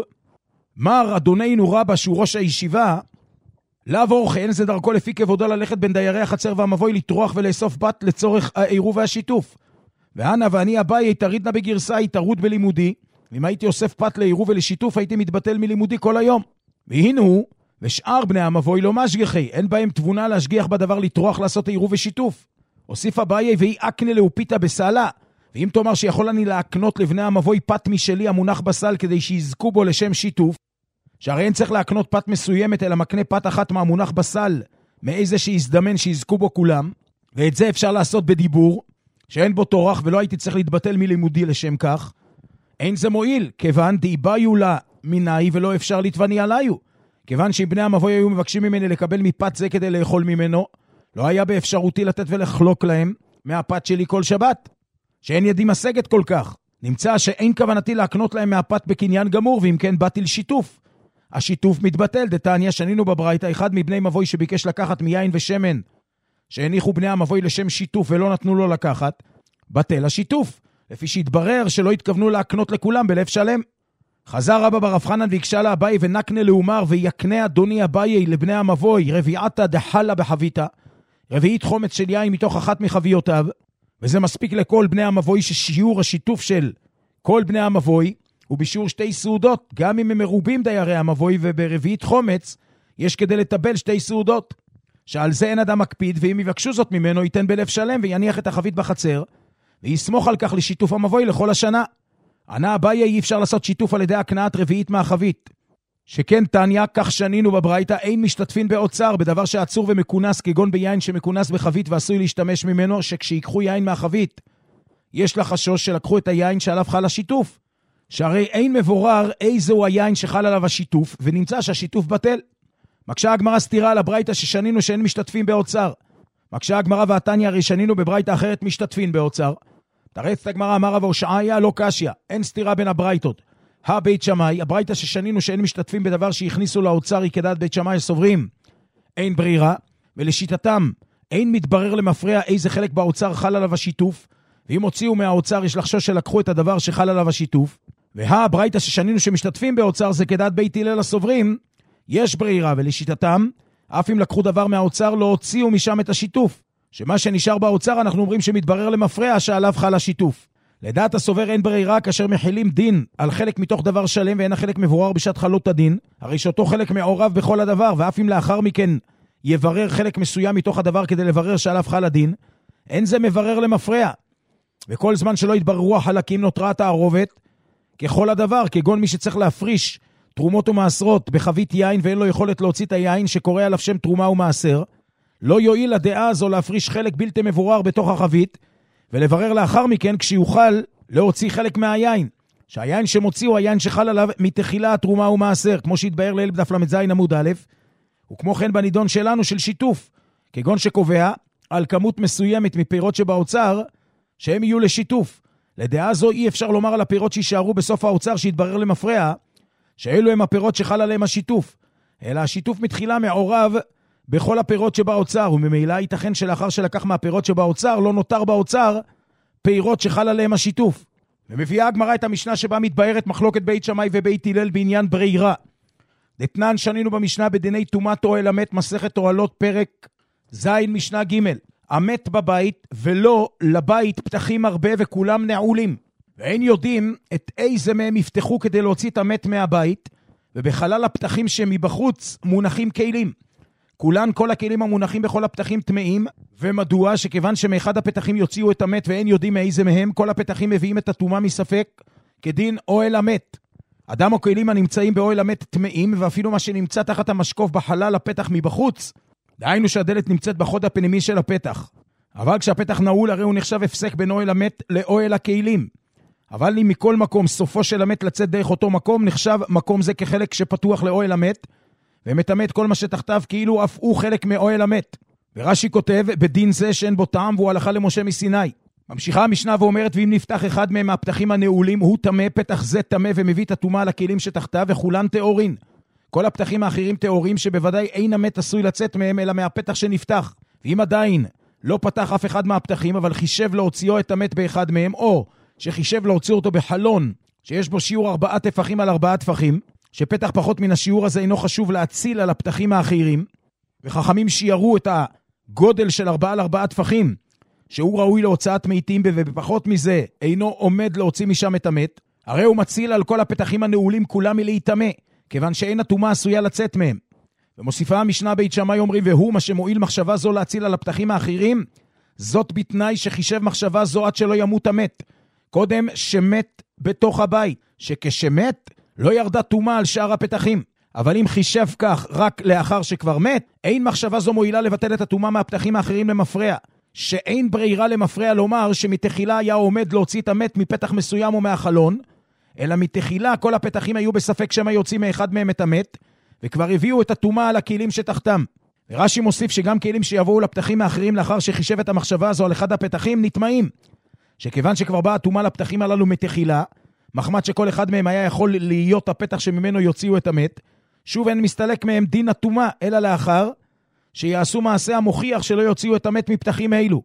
מר אדוננו רבא שהוא ראש הישיבה, לעבור כן זה דרכו לפי כבודו ללכת בין דיירי החצר והמבוי לטרוח ולאסוף בת לצורך העירוב והשיתוף. ואנה ואני אביי תרידנה בגרסה התערות בלימודי, ואם הייתי אוסף פת לעירוב ולשיתוף הייתי מתבטל מלימודי כל היום. והנה הוא ושאר בני המבוי לא משגיחי, אין בהם תבונה להשגיח בדבר לטרוח לעשות עירוב ושיתוף. הוסיף אביי והיא אקנה לאופיתה בסלה, ואם תאמר שיכול אני להקנות לבני המבוי פת משלי המונח בסל כדי שיזכו בו לשם שיתוף, שהרי אין צריך להקנות פת מסוימת אלא מקנה פת אחת מהמונח בסל מאיזה שיזדמן שיזכו בו כולם, ואת זה אפשר לעשות בדיבור שאין בו תורח ולא הייתי צריך להתבטל מלימודי לשם כך, אין זה מועיל, כיוון דאיבאיו לה מיני ולא אפשר להתווני עליו, כיוון שאם בני המבוי היו מבקשים ממני לקבל מפת זה כדי לאכול ממנו, לא היה באפשרותי לתת ולחלוק להם מהפת שלי כל שבת, שאין ידי משגת כל כך. נמצא שאין כוונתי להקנות להם מהפת בקניין גמור, ואם כן באתי לשיתוף. השיתוף מתבטל. דתניא, שנינו בברייתא, אחד מבני מבוי שביקש לקחת מיין ושמן, שהניחו בני המבוי לשם שיתוף ולא נתנו לו לקחת, בטל השיתוף, לפי שהתברר שלא התכוונו להקנות לכולם בלב שלם. חזר רבא בר חנן ויקשה לה אביי ונקנה לאומר ויקנה אדוני אביי לבני המבוי רביעתה דחלה בחביתה, רביעית חומץ של יין מתוך אחת מחביותיו, וזה מספיק לכל בני המבוי ששיעור השיתוף של כל בני המבוי הוא בשיעור שתי סעודות, גם אם הם מרובים דיירי המבוי, וברביעית חומץ יש כדי לטבל שתי סעודות, שעל זה אין אדם מקפיד, ואם יבקשו זאת ממנו ייתן בלב שלם ויניח את החבית בחצר ויסמוך על כך לשיתוף המבוי לכל השנה. ענה אביי, אי אפשר לעשות שיתוף על ידי הקנאת רביעית מהחבית, שכן תניא, כך שנינו בברייתא, אין משתתפין באוצר בדבר שעצור ומכונס, כגון ביין שמכונס בחבית ועשוי להשתמש ממנו, שכשיקחו יין מהחבית יש לחשוש שלקחו את היין שעליו חל השיתוף, שהרי אין מבורר איזהו היין שחל עליו השיתוף, ונמצא שהשיתוף בטל. מקשה הגמרא סתירה על הברייתא ששנינו שאין משתתפים באוצר. מקשה הגמרא והתניא, הרי שנינו בברייתא אחרת משתתפים באוצר. תרץ הגמרא, אמר רב הושעיה, לא קשיא, אין סתירה בין הברייתות. הבית שמאי, הברייתא ששנינו שאין משתתפים בדבר שהכניסו לאוצר, היא כדעת בית שמאי סוברים אין ברירה, ולשיטתם אין מתברר למפרע איזה חלק באוצר חל עליו השיתוף, ואם הוציאו מהאוצר יש לחשוש שלקחו את הדבר שחל עליו השיתוף. והברייתא ששנינו שמשתתפים באוצר זה כדעת בית הלל הסוברים יש ברירה, ולשיטתם אף אם לקחו דבר מהאוצר לא הוציאו משם את השיתוף, שמה שנשאר באוצר אנחנו אומרים שמתברר למפרע שעליו חל השיתוף. לדעת הסובר אין ברירה כאשר מחילים דין על חלק מתוך דבר שלם ואין החלק מבורר בשעת חלות הדין, הרי שאותו חלק מעורב בכל הדבר, ואף אם לאחר מכן יברר חלק מסוים מתוך הדבר כדי לברר שעליו חל הדין, אין זה מברר למפרע. וכל זמן שלא יתבררו החלקים נותרה התערובת ככל הדבר, כגון מי שצריך להפריש תרומות ומעשרות בחבית יין ואין לו יכולת להוציא את היין שקורא עליו שם תרומה ומעשר, לא יועיל לדעה הזו להפריש חלק בלתי מבורר בתוך החבית ולברר לאחר מכן כשיוכל להוציא חלק מהיין, שהיין שמוציא הוא היין שחל עליו מתחילה התרומה ומעשר, כמו שהתבאר ליל בדף למזין עמוד א', וכמו כן בנידון שלנו של שיתוף, כגון שקובע על כמות מסוימת מפירות שבאוצר שהם יהיו לשיתוף. לדעה זו אי אפשר לומר על הפירות שישארו בסוף האוצר שהתברר למפרע שאלו הם הפירות שחל עליהם השיתוף, אלא השיתוף מתחילה מעורב בכל הפירות שבאוצר, וממילא ייתכן שלאחר שלקח מהפירות שבאוצר לא נותר באוצר פירות שחל עליהם השיתוף. ומביאה הגמרא את המשנה שבה מתבארת מחלוקת בית שמאי ובית הלל בעניין ברירה. דתנן שנינו במשנה בדיני טומאת אוהל המת, מסכת אוהלות פרק זין משנה ג', המת בבית ולא לבית פתחים הרבה וכולם נעולים, ואין יודעים את איזה מהם יפתחו כדי להוציא את המת מהבית, ובחלל הפתחים שמבחוץ מונחים כלים, כולן כל הכלים המונחים בכל הפתחים טמאים. ומדוע? שכיוון שמאחד הפתחים יוציאו את המת ואין יודעים מאיזה מהם, כל הפתחים מביאים את הטומאה מספק כדין אוהל המת. אדם או כלים הנמצאים באוהל המת טמאים, ואפילו מה שנמצא תחת המשקוף בחלל הפתח מבחוץ, דהיינו שהדלת נמצאת בחוד הפנימי של הפתח, אבל כשהפתח נעול הרי הוא נחשב הפסק בין אוהל המת לאוהל הכלים. אבל אם מכל מקום סופו של המת לצאת דרך אותו מקום, נחשב מקום זה כחלק שפתוח לאוהל המת, ומתמת כל מה שתחתיו כאילו אף הוא חלק מאוהל המת. ורש"י כותב בדין זה שאין בו טעם והוא הלכה למשה מסיני. ממשיכה המשנה ואומרת, ואם נפתח אחד מהם מהפתחים הנעולים הוא טמא, פתח זה טמא ומביא את הטומאה לכלים שתחתיו, וכולן תאורין. כל הפתחים האחרים תאורים שבוודאי אין המת עשוי לצאת מהם אלא מהפתח שנפתח. ואם עדיין לא פתח אף אחד מהפתחים אבל חישב להוציאו את המת באחד מהם, או שחישב להוציא אותו בחלון שיש בו שיעור ארבעה טפחים על ארבעה טפחים, שפתח פחות מן השיעור הזה אינו חשוב להציל על הפתחים האחרים, וחכמים שיערו את הגודל של ארבעה על ארבעה טפחים שהוא ראוי להוצאת מתים, ובפחות מזה אינו עומד להוציא משם את המת, הרי הוא מציל על כל הפתחים הנעולים כולם מלהיטמא, כיוון שאין הטומאה עשויה לצאת מהם. ומוסיפה המשנה בית שמאי אומרים, והוא מה שמועיל מחשבה זו להציל על הפתחים האחרים, זאת בתנאי שחישב מחשבה זו עד שלא ימות המת, קודם שמת בתוך הבית, שכשמת לא ירדה טומאה על שאר הפתחים. אבל אם חישב כך רק לאחר שכבר מת, אין מחשבה זו מועילה לבטל את הטומאה מהפתחים האחרים למפרע, שאין ברירה למפרע לומר שמתחילה היה עומד להוציא את המת מפתח מסוים או מהחלון, אלא מתחילה כל הפתחים היו בספק שמה יוצאים מאחד מהם את המת, וכבר הביאו את הטומאה על הכלים שתחתם. ורש"י מוסיף שגם כלים שיבואו לפתחים האחרים לאחר שחישב את המחשבה הזו על אחד הפתחים נטמאים, שכיוון שכבר באה הטומאה לפתחים הללו מתחילה, מחמת שכל אחד מהם היה יכול להיות הפתח שממנו יוציאו את המת, שוב אין מסתלק מהם דין התומה, אלא לאחר שיעשו מעשה המוכיח שלא יוציאו את המת מפתחים אלו.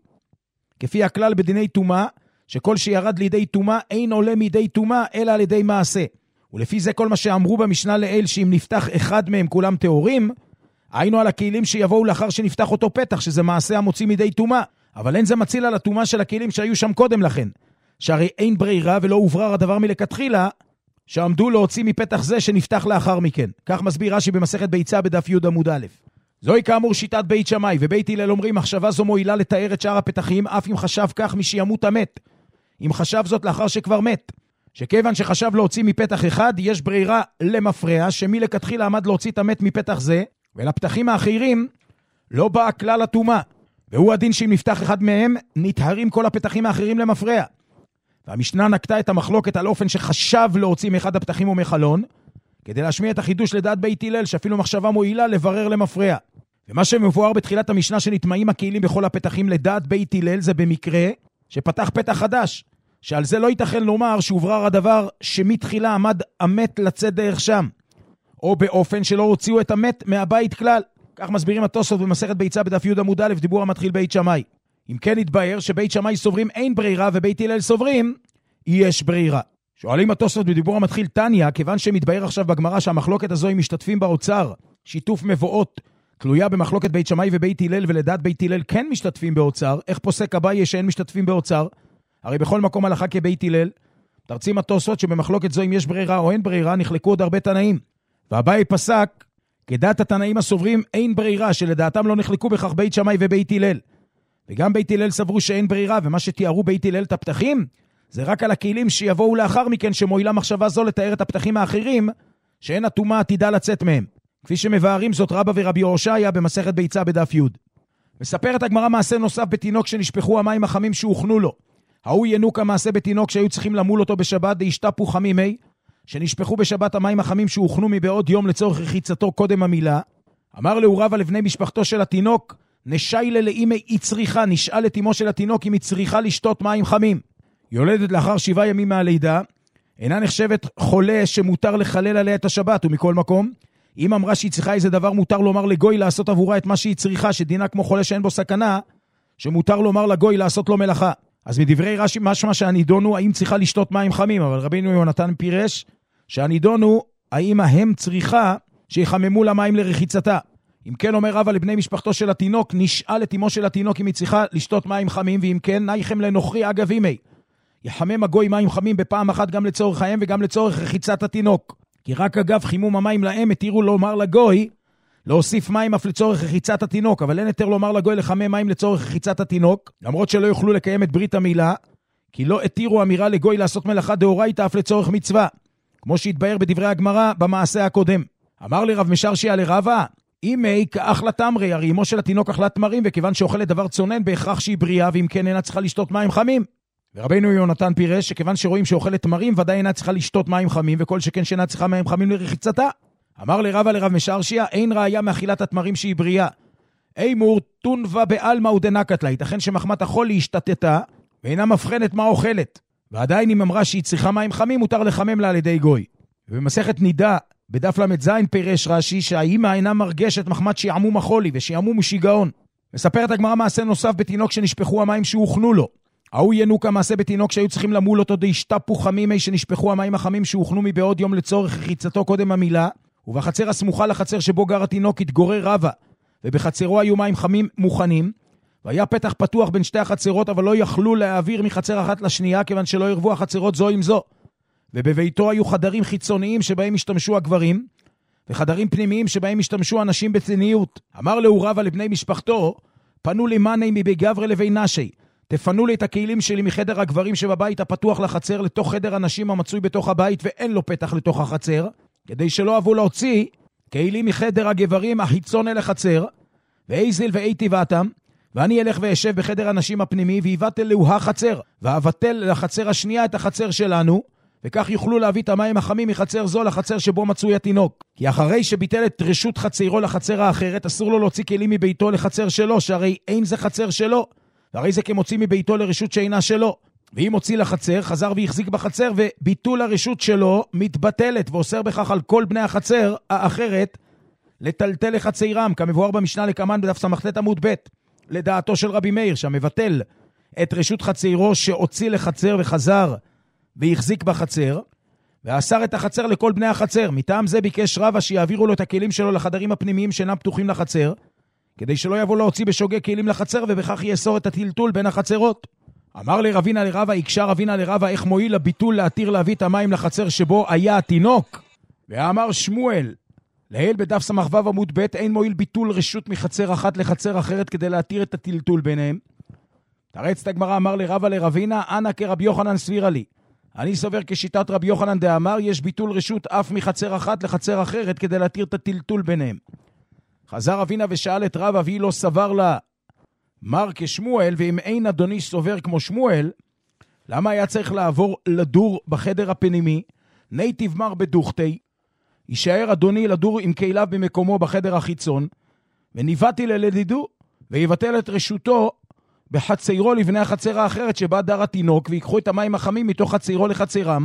כפי הכלל בדיני תומה, שכל שירד לידי תומה אין עולה מידי תומה, אלא על ידי מעשה. ולפי זה כל מה שאמרו במשנה לאל, שאם נפתח אחד מהם כולם תאורים, היינו על הכלים שיבואו לאחר שנפתח אותו פתח, שזה מעשה המוציא מידי תומה. אבל אין זה מציל על התומה של הכלים שהיו שם קודם לכן. שהרי אין ברירה ולא הוברר הדבר מלכתחילה, שעמדו להוציא מפתח זה שנפתח לאחר מכן. כך מסביר רש"י במסכת ביצה בדף י' עמוד א'. זוהי כאמור שיטת בית שמאי, ובית הלל אומרים, מחשבה זו מועילה לתאר את שאר הפתחים, אף אם חשב כך משימות המת. אם חשב זאת לאחר שכבר מת. שכיוון שחשב להוציא מפתח אחד, יש ברירה למפרע, שמי לכתחילה עמד להוציא את המת מפתח זה, ולפתחים האחרים לא באה כלל התומה. והוא הדין שאם נפתח אחד מהם, נטהרים כל הפתחים האחרים למפרע. והמשנה נקטה את המחלוקת על אופן שחשב להוציא מאחד הפתחים ומחלון, כדי להשמיע את החידוש לדעת בית הלל, שאפילו מחשבה מועילה לברר למפרע. ומה שמבואר בתחילת המשנה שנטמעים הכלים בכל הפתחים לדעת בית הלל, זה במקרה שפתח פתח חדש, שעל זה לא ייתכן לומר שהוברר הדבר שמתחילה עמד המת לצאת דרך שם, או באופן שלא הוציאו את המת מהבית כלל. כך מסבירים התוספות במסכת ביצה בדף י' עמוד א', דיבור המתחיל בית שמאי. אם כן יתבהר שבית שמאי סוברים אין ברירה ובית הלל סוברים יש ברירה. שואלים התוספות בדיבור המתחיל תניא, כיוון שמתבהר עכשיו בגמרא שהמחלוקת הזו הם משתתפים באוצר, שיתוף מבואות, תלויה במחלוקת בית שמאי ובית הלל, ולדעת בית הלל כן משתתפים באוצר, איך פוסק אביי שאין משתתפים באוצר? הרי בכל מקום הלכה כבית הלל, תרצים התוספות שבמחלוקת זו אם יש ברירה או אין ברירה, נחלקו עוד הרבה תנאים. ואביי פסק, כדעת התנאים הסוברים אין ברירה, שלדעתם לא נחלקו בכך בית שמאי ובית הלל. וגם בית הלל סברו שאין ברירה, ומה שתיארו בית הלל את הפתחים, זה רק על הכלים שיבואו לאחר מכן, שמועילה מחשבה זו לתאר את הפתחים האחרים, שאין התומה עתידה לצאת מהם. כפי שמבארים זאת רבא ורבי הושעיה במסכת ביצה בדף י'. מספרת הגמרא מעשה נוסף בתינוק שנשפכו המים החמים שהוכנו לו. ההוא ינוק המעשה בתינוק שהיו צריכים למול אותו בשבת, דהשתפו חמימי, שנשפכו בשבת המים החמים שהוכנו מבעוד יום לצורך רחיצתו קודם המילה. אמר לו רבא לבני משפחתו של התינוק, נשיילה לאמי היא צריכה, נשאל את אמו של התינוק אם היא צריכה לשתות מים חמים. יולדת לאחר שבעה ימים מהלידה, אינה נחשבת חולה שמותר לחלל עליה את השבת, ומכל מקום, אם אמרה שהיא צריכה איזה דבר, מותר לומר לגוי לעשות עבורה את מה שהיא צריכה, שדינה כמו חולה שאין בו סכנה, שמותר לומר לגוי לעשות לו מלאכה. אז מדברי רש"י משמע שהנידון הוא האם צריכה לשתות מים חמים, אבל רבינו יונתן פירש שהנידון הוא האם ההם צריכה שיחממו לה מים לרחיצתה. אם כן אומר רבא לבני משפחתו של התינוק, נשאל את אמו של התינוק אם היא צריכה לשתות מים חמים, ואם כן, נייכם לנוכרי אגב אימי. יחמם הגוי מים חמים בפעם אחת גם לצורך האם וגם לצורך רחיצת התינוק. כי רק אגב חימום המים להם התירו לומר לגוי להוסיף מים אף לצורך רחיצת התינוק, אבל אין יותר לומר לגוי לחמם מים לצורך רחיצת התינוק, למרות שלא יוכלו לקיים את ברית המילה, כי לא התירו אמירה לגוי לעשות מלאכה דאורייתא אף לצורך מצווה, כמו שהתבהר בדברי הגמרא במעשה הקודם. אמר לי רב משרשיה לרבא, אימי כאחלה תמרי, הרי אמו של התינוק אכלה תמרים, וכיוון שאוכלת דבר צונן בהכרח שהיא בריאה, ואם כן אינה צריכה לשתות מים חמים. ורבינו יונתן פירש שכיוון שרואים שאוכלת תמרים, ודאי אינה צריכה לשתות מים חמים, וכל שכן שאינה צריכה מים חמים לרחיצתה. אמר לרבא לרב משרשיה, אין ראיה מאכילת התמרים שהיא בריאה. אימור תונבה בעלמא ודנקת לה, ייתכן שמחמת החול היא השתתתה, ואינה מבחנת מה אוכלת. ועדיין אם אמרה שהיא צריכה מים חמים, מותר לחמם לה על ידי גוי. ובמסכת נידה, בדף למד זין פירש רש"י, שהאימא אינה מרגשת מחמת שיעמום החולי ושיעמום ושיגעון. מספרת הגמרא מעשה נוסף בתינוק שנשפכו המים שהוכנו לו. ההוא ינוק המעשה בתינוק שהיו צריכים למול אותו דהשתפו חמימי, שנשפכו המים החמים שהוכנו מבעוד יום לצורך רחיצתו קודם המילה, ובחצר הסמוכה לחצר שבו גר התינוק התגורר רבא, ובחצרו היו מים חמים מוכנים, והיה פתח פתוח בין שתי החצרות, אבל לא יכלו להעביר מחצר אחת לשנייה, כיוון שלא ירבו החצרות זו עם זו. ובביתו היו חדרים חיצוניים שבהם השתמשו הגברים, וחדרים פנימיים שבהם השתמשו אנשים בצניעות. אמר לו רבא לבני משפחתו, פנו לי מני מבגברי לבי נשי, תפנו לי את הכלים שלי מחדר הגברים שבבית הפתוח לחצר לתוך חדר הנשים המצוי בתוך הבית ואין לו פתח לתוך החצר, כדי שלא אבוא להוציא כלים מחדר הגברים החיצון אל החצר, ואיזיל ואיתי ואתם, ואני אלך ואשב בחדר הנשים הפנימי, ויבטל לו החצר, ואבטל לחצר השנייה את החצר שלנו, וכך יוכלו להביא את המים החמים מחצר זו לחצר שבו מצוי התינוק. כי אחרי שביטל את רשות חצרו לחצר האחרת, אסור לו להוציא כלים מביתו לחצר שלו, שהרי אין זה חצר שלו, והרי זה כמוציא מביתו לרשות שאינה שלו. ואם הוציא לחצר, חזר והחזיק בחצר, וביטול הרשות שלו מתבטלת, ואוסר בכך על כל בני החצר האחרת לטלטל לחצרם, כמבואר במשנה לקמן בדף סמכת עמוד ב', לדעתו של רבי מאיר, שהמבטל את רשות חצרו שהוציא לחצר וחזר והחזיק בחצר, ואסר את החצר לכל בני החצר. מטעם זה ביקש רבא שיעבירו לו את הכלים שלו לחדרים הפנימיים שאינם פתוחים לחצר, כדי שלא יבוא להוציא בשוגג כלים לחצר, ובכך יאסור את הטלטול בין החצרות. אמר לרבינה לרבא, הקשה רבינה לרבא, איך מועיל הביטול להתיר להביא את המים לחצר שבו היה התינוק? ואמר שמואל, להיל בדף סמ"ו עמוד ב', אין מועיל ביטול רשות מחצר אחת לחצר אחרת כדי להתיר את הטלטול ביניהם. תרץ את הגמרא, אמר לרבא לרבינה, אנא כרבי יוחנן סבירה לי. אני סובר כשיטת רבי יוחנן דאמר, יש ביטול רשות אף מחצר אחת לחצר אחרת כדי להתיר את הטלטול ביניהם. חזר רבינה ושאל את רבא, והיא לא סבר לה מר כשמואל, ואם אין אדוני סובר כמו שמואל, למה היה צריך לעבור לדור בחדר הפנימי? נייטיב מר בדוכתי, יישאר אדוני לדור עם כליו במקומו בחדר החיצון, וניבאתי ללדידו, ויבטל את רשותו בחצרו לבני החצר האחרת שבה דר התינוק, ויקחו את המים החמים מתוך חצרו לחצרם,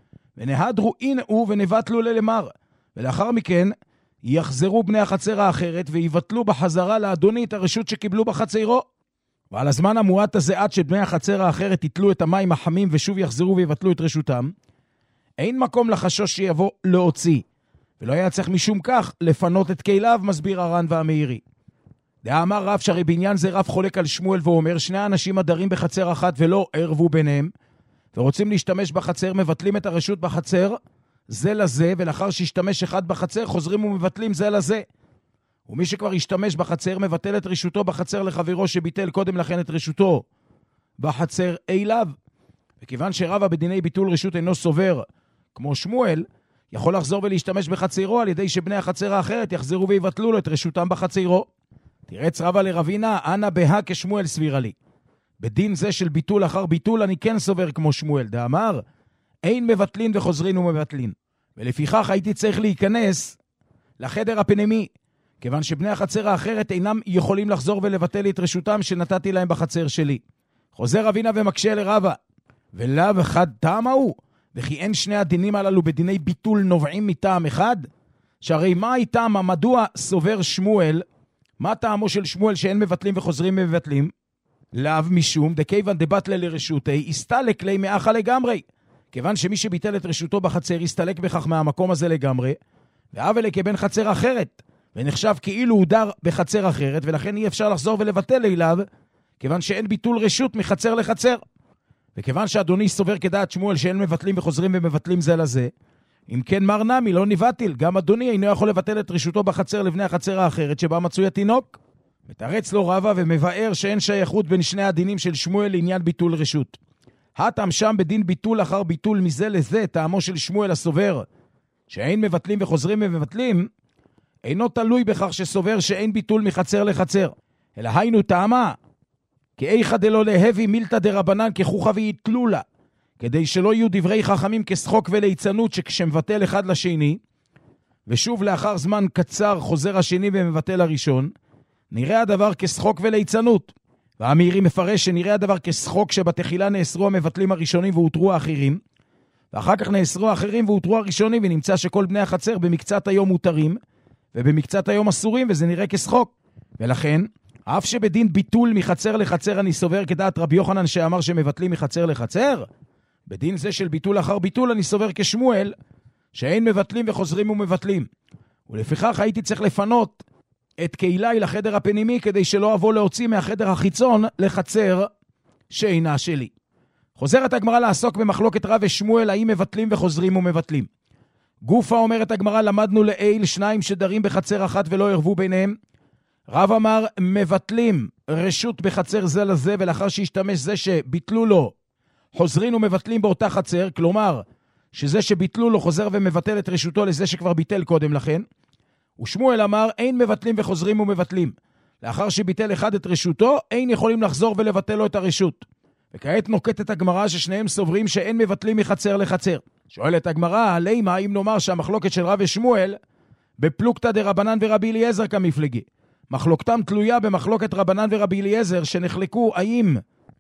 ונהדרו אינאו ונבטלו ללמר, ולאחר מכן יחזרו בני החצר האחרת ויבטלו בחזרה לאדוני את הרשות שקיבלו בחצרו. ועל הזמן המועט הזה עד שבני החצר האחרת יתלו את המים החמים ושוב יחזרו ויבטלו את רשותם, אין מקום לחשוש שיבוא להוציא, ולא היה צריך משום כך לפנות את כליו, מסביר הר"ן והמאירי. דאמר רב, שהרי בעניין זה רב חולק על שמואל ואומר, שני אנשים הדרים בחצר אחת ולא ערבו ביניהם, ורוצים להשתמש בחצר, מבטלים את הרשות בחצר זה לזה, ולאחר שישתמש אחד בחצר חוזרים ומבטלים זה לזה. ומי שכבר ישתמש בחצר מבטל את רשותו בחצר לחברו שביטל קודם לכן את רשותו בחצר אליו. וכיוון שרבא בדיני ביטול רשות אינו סובר כמו שמואל, יכול לחזור ולהשתמש בחצרו על ידי שבני החצר האחרת יחזרו ויבטלו לו את רשותם בחצרו. תירץ רבא לרבינה, אנא בהא כשמואל סבירה לי. בדין זה של ביטול אחר ביטול אני כן סובר כמו שמואל, דאמר אין מבטלין וחוזרין ומבטלין. ולפיכך הייתי צריך להיכנס לחדר הפנימי, כיוון שבני החצר האחרת אינם יכולים לחזור ולבטל את רשותם שנתתי להם בחצר שלי. חוזר רבינה ומקשה לרבא, ולאו אחד טעם הוא, וכי אין שני הדינים הללו בדיני ביטול נובעים מטעם אחד? שהרי מה איתם, מדוע סובר שמואל, מה טעמו של שמואל שאין מבטלים וחוזרים מבטלים? לאו משום דכיוון דבטלה לרשותי, הסתלק לי מאחה לגמרי. כיוון שמי שביטל את רשותו בחצר הסתלק בכך מהמקום הזה לגמרי, ואבל כבן חצר אחרת, ונחשב כאילו הוא דר בחצר אחרת, ולכן אי אפשר לחזור ולבטל אליו, כיוון שאין ביטול רשות מחצר לחצר. וכיוון שאדוני סובר כדעת שמואל שאין מבטלים וחוזרים ומבטלים זה לזה, אם כן מר נמי לא נבטל, גם אדוני אינו יכול לבטל את רשותו בחצר לבני החצר האחרת שבה מצוי התינוק. מתרץ לו רבא ומבאר שאין שייכות בין שני הדינים של שמואל לעניין ביטול רשות. הטעם שם בדין ביטול אחר ביטול מזה לזה, טעמו של שמואל הסובר שאין מבטלים וחוזרים ומבטלים, אינו תלוי בכך שסובר שאין ביטול מחצר לחצר, אלא היינו טעמה כי איכא דלא להבי מילתא דרבנן כחוכא ויתלו לה, כדי שלא יהיו דברי חכמים כשחוק וליצנות שכשמבטל אחד לשני, ושוב לאחר זמן קצר חוזר השני ומבטל הראשון, נראה הדבר כשחוק וליצנות. והמאירי מפרש שנראה הדבר כשחוק שבתחילה נאסרו המבטלים הראשונים והותרו האחרים, ואחר כך נאסרו האחרים והותרו הראשונים, ונמצא שכל בני החצר במקצת היום מותרים, ובמקצת היום אסורים, וזה נראה כשחוק. ולכן, אף שבדין ביטול מחצר לחצר אני סובר כדעת רבי יוחנן שאמר שמבטלים מחצר לחצר, בדין זה של ביטול אחר ביטול אני סובר כשמואל, שאין מבטלים וחוזרים ומבטלים. ולפיכך הייתי צריך לפנות את קהילי לחדר הפנימי, כדי שלא אבוא להוציא מהחדר החיצון לחצר שאינה שלי. חוזרת הגמרא לעסוק במחלוקת רב ושמואל, האם מבטלים וחוזרים ומבטלים. גופה אומרת הגמרא, למדנו לעיל שניים שדרים בחצר אחת ולא ערבו ביניהם. רב אמר, מבטלים רשות בחצר זה לזה, ולאחר שהשתמש זה שביטלו לו, חוזרים ומבטלים באותה חצר, כלומר, שזה שביטלו לו חוזר ומבטל את רשותו לזה שכבר ביטל קודם לכן. ושמואל אמר, אין מבטלים וחוזרים ומבטלים. לאחר שביטל אחד את רשותו, אין יכולים לחזור ולבטל לו את הרשות. וכעת נוקטת הגמרא ששניהם סוברים שאין מבטלים מחצר לחצר. שואלת הגמרא, לימה, אם נאמר שהמחלוקת של רב ושמואל, בפלוגתא דרבנן ורבי אליעזר כמפלגי. מחלוקתם תלויה במחלוקת רבנן ורבי אליעזר, שנחלקו האם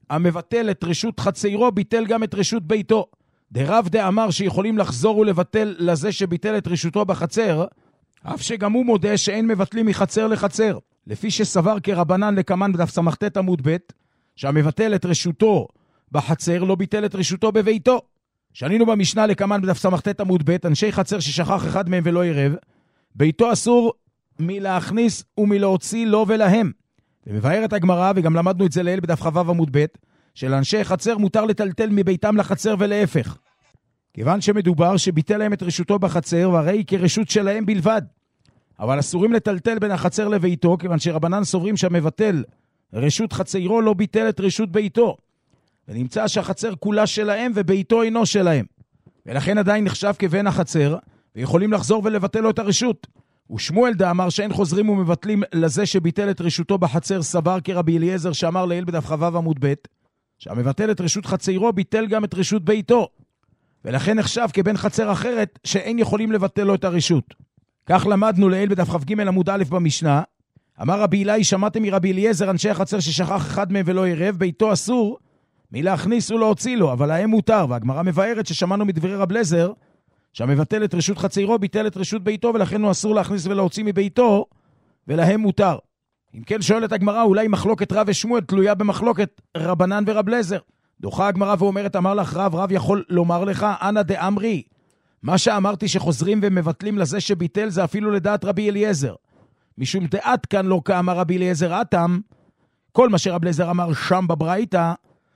המבטל את רשות חצרו, ביטל גם את רשות ביתו. דרב דאמר שיכולים לחזור ולבטל לזה שביטל את רשותו בחצר, אף שגם הוא מודה שאין מבטלים מחצר לחצר. לפי שסבר כרבנן לקמן בדף סמכת עמוד ב', שהמבטל את רשותו בחצר לא ביטל את רשותו בביתו. שנינו במשנה לקמן בדף סמכת עמוד ב', אנשי חצר ששכח אחד מהם ולא ערב, ביתו אסור מלהכניס ומלהוציא לו ולהם. ומבארת הגמרא, וגם למדנו את זה לעיל בדף חבב עמוד ב', שלאנשי חצר מותר לטלטל מביתם לחצר ולהפך. כיוון שמדובר שביטל להם את רשותו בחצר, והרי היא כרשות שלהם בלבד. אבל אסורים לטלטל בין החצר לביתו, כיוון שרבנן סוברים שהמבטל רשות חצרו לא ביטל את רשות ביתו. ונמצא שהחצר כולה שלהם וביתו אינו שלהם. ולכן עדיין נחשב כבן החצר, ויכולים לחזור ולבטל לו את הרשות. ושמואל דאמר שאין חוזרים ומבטלים לזה שביטל את רשותו בחצר, סבר כרבי אליעזר שאמר לעיל בדף חבב עמוד ב', שהמבטל את רשות חצרו ביטל גם את רשות ביתו. ולכן נחשב כבן חצר אחרת שאין יכולים לבטל לו את הרשות. כך למדנו לעיל בדף כ"ג עמוד א' במשנה, אמר רבי אלי, שמעתם מרבי אליעזר אנשי החצר ששכח אחד מהם ולא ערב, ביתו אסור מלהכניס ולהוציא לו, אבל להם מותר. והגמרא מבארת ששמענו מדברי רב אליעזר שהמבטל את רשות חצרו ביטל את רשות ביתו, ולכן הוא אסור להכניס ולהוציא מביתו, ולהם מותר. אם כן שואלת הגמרא, אולי מחלוקת רב ושמואל תלויה במחלוקת רבנן ורב אליעזר. דוחה הגמרא ואומרת, אמר לך רב, רב יכול לומר לך, אנא דאמרי, מה שאמרתי שחוזרים ומבטלים לזה שביטל, זה אפילו לדעת רבי אליעזר. משום דעת כאן לא כאמר רבי אליעזר אתם, כל מה שרב אליעזר אמר שם בברייתא,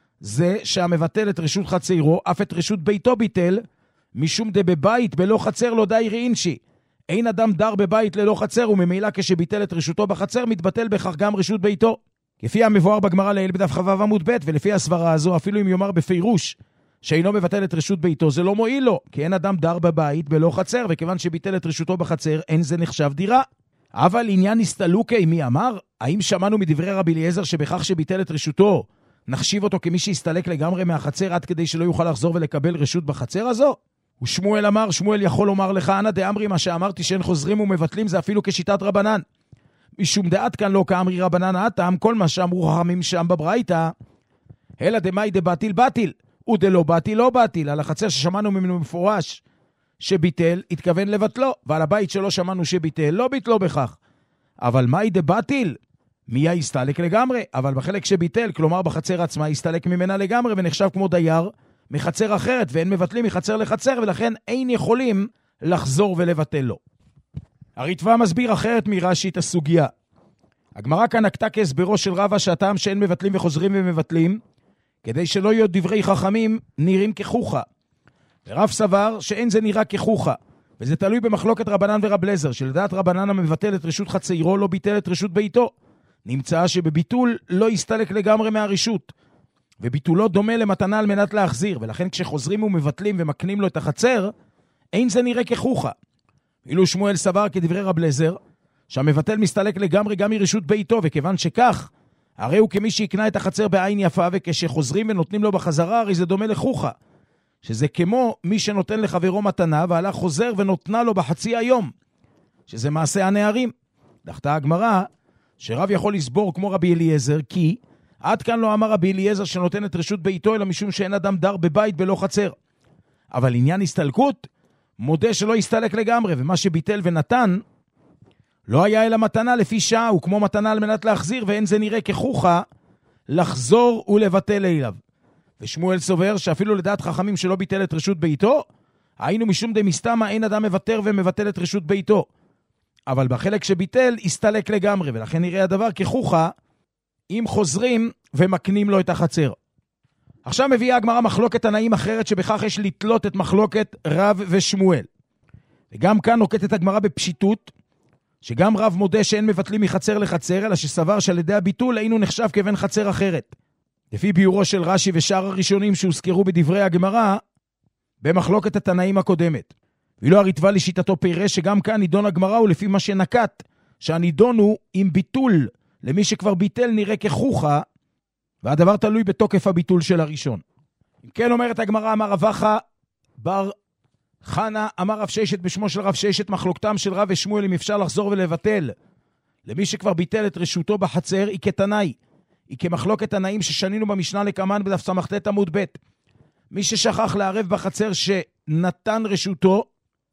זה שהמבטל את רשות חצרו, אף את רשות ביתו ביטל, משום דבבית בלא חצר לא די ראינשי. אין אדם דר בבית ללא חצר, וממילא כשביטל את רשותו בחצר, מתבטל בכך גם רשות ביתו. כפי המבואר בגמרא לעיל בדף חבב עמוד ב', ולפי הסברה הזו, אפילו אם יאמר בפירוש שאינו מבטל את רשות ביתו, זה לא מועיל לו, כי אין אדם דר בבית בלא חצר, וכיוון שביטל את רשותו בחצר, אין זה נחשב דירה. אבל עניין הסתלוקי, מי אמר? האם שמענו מדברי רבי אליעזר שבכך שביטל את רשותו, נחשיב אותו כמי שהסתלק לגמרי מהחצר, עד כדי שלא יוכל לחזור ולקבל רשות בחצר הזו? ושמואל אמר, שמואל יכול לומר לך, אנא דאמרי, מה שאמרתי שאין חוזרים ומבטלים, זה אפילו כשיטת רבנן. משום דעת כאן לא כאמרי רבנן האטם, כל מה שאמרו חכמים שם בברייתא, אלא דמאי דבטיל בטיל, ודלא בטיל לא בטיל. על החצר ששמענו ממנו מפורש שביטל, התכוון לבטלו, ועל הבית שלו שמענו שביטל, לא ביטלו בכך. אבל מאי דבטיל, מיה הסתלק לגמרי, אבל בחלק שביטל, כלומר בחצר עצמה, הסתלק ממנה לגמרי, ונחשב כמו דייר מחצר אחרת, ואין מבטלים מחצר לחצר, ולכן אין יכולים לחזור ולבטל לו. הריטב"א מסביר אחרת מרש"י את הסוגיה. הגמרא כאן נקטה כהסברו של רבא שהטעם שאין מבטלים וחוזרים ומבטלים, כדי שלא יהיו דברי חכמים נראים כחוכה. ורב סבר שאין זה נראה כחוכה, וזה תלוי במחלוקת רבנן ורב אליעזר, שלדעת רבנן המבטל את רשות חצרו לא ביטל את רשות ביתו. נמצא שבביטול לא יסתלק לגמרי מהרשות, וביטולו דומה למתנה על מנת להחזיר, ולכן כשחוזרים ומבטלים ומקנים לו את החצר, אין זה נראה כחוכה. אילו שמואל סבר כדברי רב אליעזר, שהמבטל מסתלק לגמרי גם מרשות ביתו, וכיוון שכך, הרי הוא כמי שיקנה את החצר בעין יפה, וכשחוזרים ונותנים לו בחזרה, הרי זה דומה לחוכה, שזה כמו מי שנותן לחברו מתנה, והלך חוזר ונותנה לו בחצי היום, שזה מעשה הנערים. דחתה הגמרא, שרב יכול לסבור כמו רבי אליעזר, כי עד כאן לא אמר רבי אליעזר שנותן את רשות ביתו, אלא משום שאין אדם דר בבית בלא חצר. אבל עניין הסתלקות, מודה שלא הסתלק לגמרי, ומה שביטל ונתן, לא היה אלא מתנה לפי שעה, הוא כמו מתנה על מנת להחזיר, ואין זה נראה כחוכה לחזור ולבטל אליו. ושמואל סובר שאפילו לדעת חכמים שלא ביטל את רשות ביתו, היינו משום דמסתמה אין אדם מבטר ומבטל את רשות ביתו. אבל בחלק שביטל הסתלק לגמרי, ולכן נראה הדבר כחוכה, אם חוזרים ומקנים לו את החצר. עכשיו מביאה הגמרא מחלוקת תנאים אחרת, שבכך יש לתלות את מחלוקת רב ושמואל. וגם כאן נוקטת הגמרא בפשיטות, שגם רב מודה שאין מבטלים מחצר לחצר, אלא שסבר שעל ידי הביטול אינו נחשב כבן חצר אחרת. לפי ביורו של רש"י ושאר הראשונים שהוזכרו בדברי הגמרא, במחלוקת התנאים הקודמת. ואילו הריטב"א לשיטתו פירש שגם כאן נידון הגמרא, ולפי מה שנקט, שהנידון הוא עם ביטול למי שכבר ביטל נראה כחוכה, והדבר תלוי בתוקף הביטול של הראשון. אם כן אומרת הגמרא, אמר רב אחא בר חנה, אמר רב ששת בשמו של רב ששת, מחלוקתם של רב ושמואל אם אפשר לחזור ולבטל למי שכבר ביטל את רשותו בחצר, היא כתנאי. היא כמחלוקת תנאים ששנינו במשנה לקמן בדף סמכת עמוד ב'. מי ששכח לערב בחצר שנתן רשותו,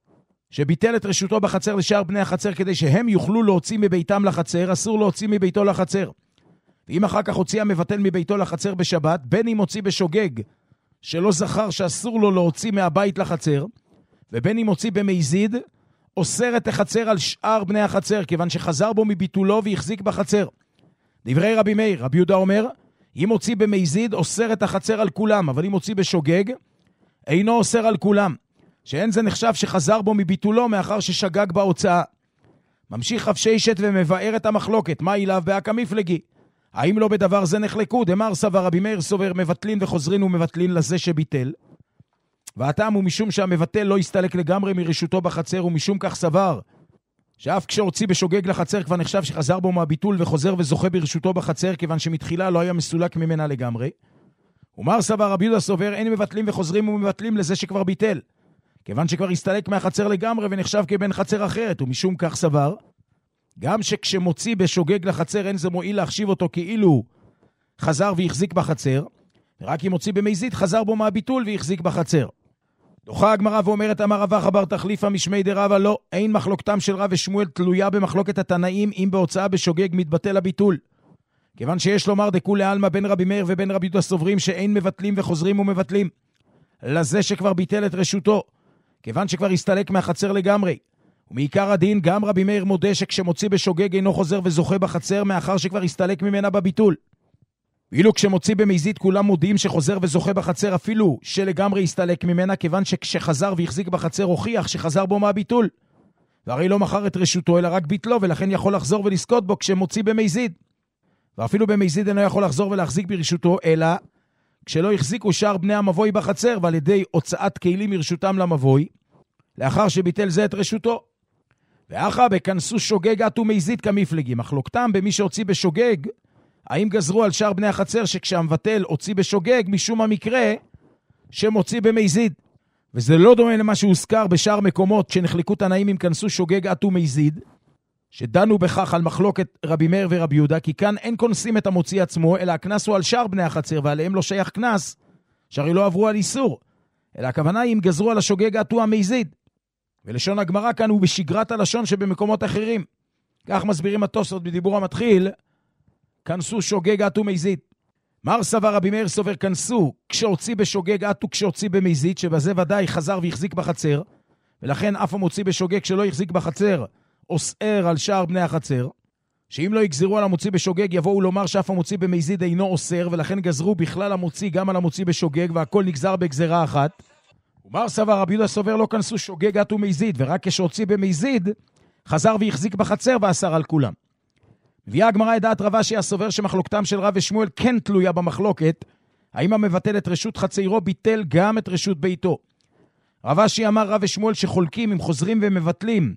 שביטל את רשותו בחצר לשאר בני החצר כדי שהם יוכלו להוציא מביתם לחצר, אסור להוציא מביתו לחצר. ואם אחר כך הוציא המבטל מביתו לחצר בשבת, בין אם הוציא בשוגג שלא זכר שאסור לו להוציא מהבית לחצר, ובין אם הוציא במזיד, אוסר את החצר על שאר בני החצר, כיוון שחזר בו מביטולו והחזיק בחצר. דברי רבי מאיר, רבי יהודה אומר, אם הוציא במזיד, אוסר את החצר על כולם, אבל אם הוציא בשוגג, אינו אוסר על כולם, שאין זה נחשב שחזר בו מביטולו מאחר ששגג בהוצאה. ממשיך חפששת ומבאר את המחלוקת, מה אליו בהקה מפלגי? האם לא בדבר זה נחלקו? דמר סבר רבי מאיר סובר מבטלין וחוזרין ומבטלין לזה שביטל. והטעם הוא משום שהמבטל לא יסתלק לגמרי מרשותו בחצר, ומשום כך סבר שאף כשהוציא בשוגג לחצר כבר נחשב שחזר בו מהביטול וחוזר וזוכה ברשותו בחצר, כיוון שמתחילה לא היה מסולק ממנה לגמרי. ומר סבר רבי יהודה סובר אין מבטלים וחוזרים ומבטלים לזה שכבר ביטל, כיוון שכבר הסתלק מהחצר לגמרי ונחשב כבן חצר אחרת, ומשום כך סבר גם שכשמוציא בשוגג לחצר אין זה מועיל להחשיב אותו כאילו חזר והחזיק בחצר, רק אם מוציא במזיד חזר בו מהביטול והחזיק בחצר. דוחה הגמרא ואומרת אמר רבא חבר תחליפה משמי דרבא, לא, אין מחלוקתם של רב ושמואל תלויה במחלוקת התנאים אם בהוצאה בשוגג מתבטל הביטול, כיוון שיש לומר דכולי עלמא בין רבי מאיר ובין רבי יהודה סוברים שאין מבטלים וחוזרים ומבטלים לזה שכבר ביטל את רשותו, כיוון שכבר הסתלק מהחצר לגמרי. ומעיקר הדין גם רבי מאיר מודה שכשמוציא בשוגג אינו חוזר וזוכה בחצר מאחר שכבר הסתלק ממנה בביטול. ואילו כשמוציא במזיד כולם מודיעים שחוזר וזוכה בחצר אפילו שלגמרי הסתלק ממנה, כיוון שכשחזר והחזיק בחצר הוכיח שחזר בו מהביטול, והרי לא מכר את רשותו אלא רק ביטלו, ולכן יכול לחזור ולזכות בו כשמוציא במזיד. ואפילו במזיד אינו יכול לחזור ולהחזיק ברשותו אלא כשלא החזיקו שאר בני המבוי בחצר, ועל ידי הוצאת כלים מרשותם למבוי לאחר שביטל זה את רשותו. ואחר בכנסו שוגג עטו מזיד כמפלגי, מחלוקתם במי שהוציא בשוגג, האם גזרו על שאר בני החצר שכשהמבטל הוציא בשוגג משום המקרה שמוציא במזיד. וזה לא דומה למה שהוזכר בשאר מקומות שנחלקו תנאים אם כנסו שוגג עטו מזיד, שדנו בכך על מחלוקת רבי מאיר ורבי יהודה, כי כאן אין כונסים את המוציא עצמו, אלא הכנס הוא על שאר בני החצר, ועליהם לא שייך כנס, שהרי לא עברו על איסור, אלא הכוונה היא אם גזרו על השוגג עטו המזיד. ולשון הגמרא כאן הוא בשגרת הלשון שבמקומות אחרים. כך מסבירים התוספות בדיבור המתחיל, כנסו שוגג עטו מזיד. מר סבר רבי מאיר סובר כנסו כשהוציא בשוגג עטו כשהוציא במזיד, שבזה ודאי חזר והחזיק בחצר, ולכן אף המוציא בשוגג שלא החזיק בחצר אוסר על שאר בני החצר, שאם לא יגזרו על המוציא בשוגג יבואו לומר שאף המוציא במזיד אינו אוסר, ולכן גזרו בכלל המוציא גם על המוציא בשוגג, והכל נגזר בגזרה אחת. ומר סבר רבי יהודה סובר לא כנסו שוגג עטו מזיד, ורק כשהוציא במזיד חזר והחזיק בחצר ואסר על כולם. מביאה הגמרא את דעת רבא שהסובר שמחלוקתם של רב ושמואל כן תלויה במחלוקת, האם המבטל את רשות חצרו ביטל גם את רשות ביתו. רבא שאמר רב ושמואל שחולקים אם חוזרים ומבטלים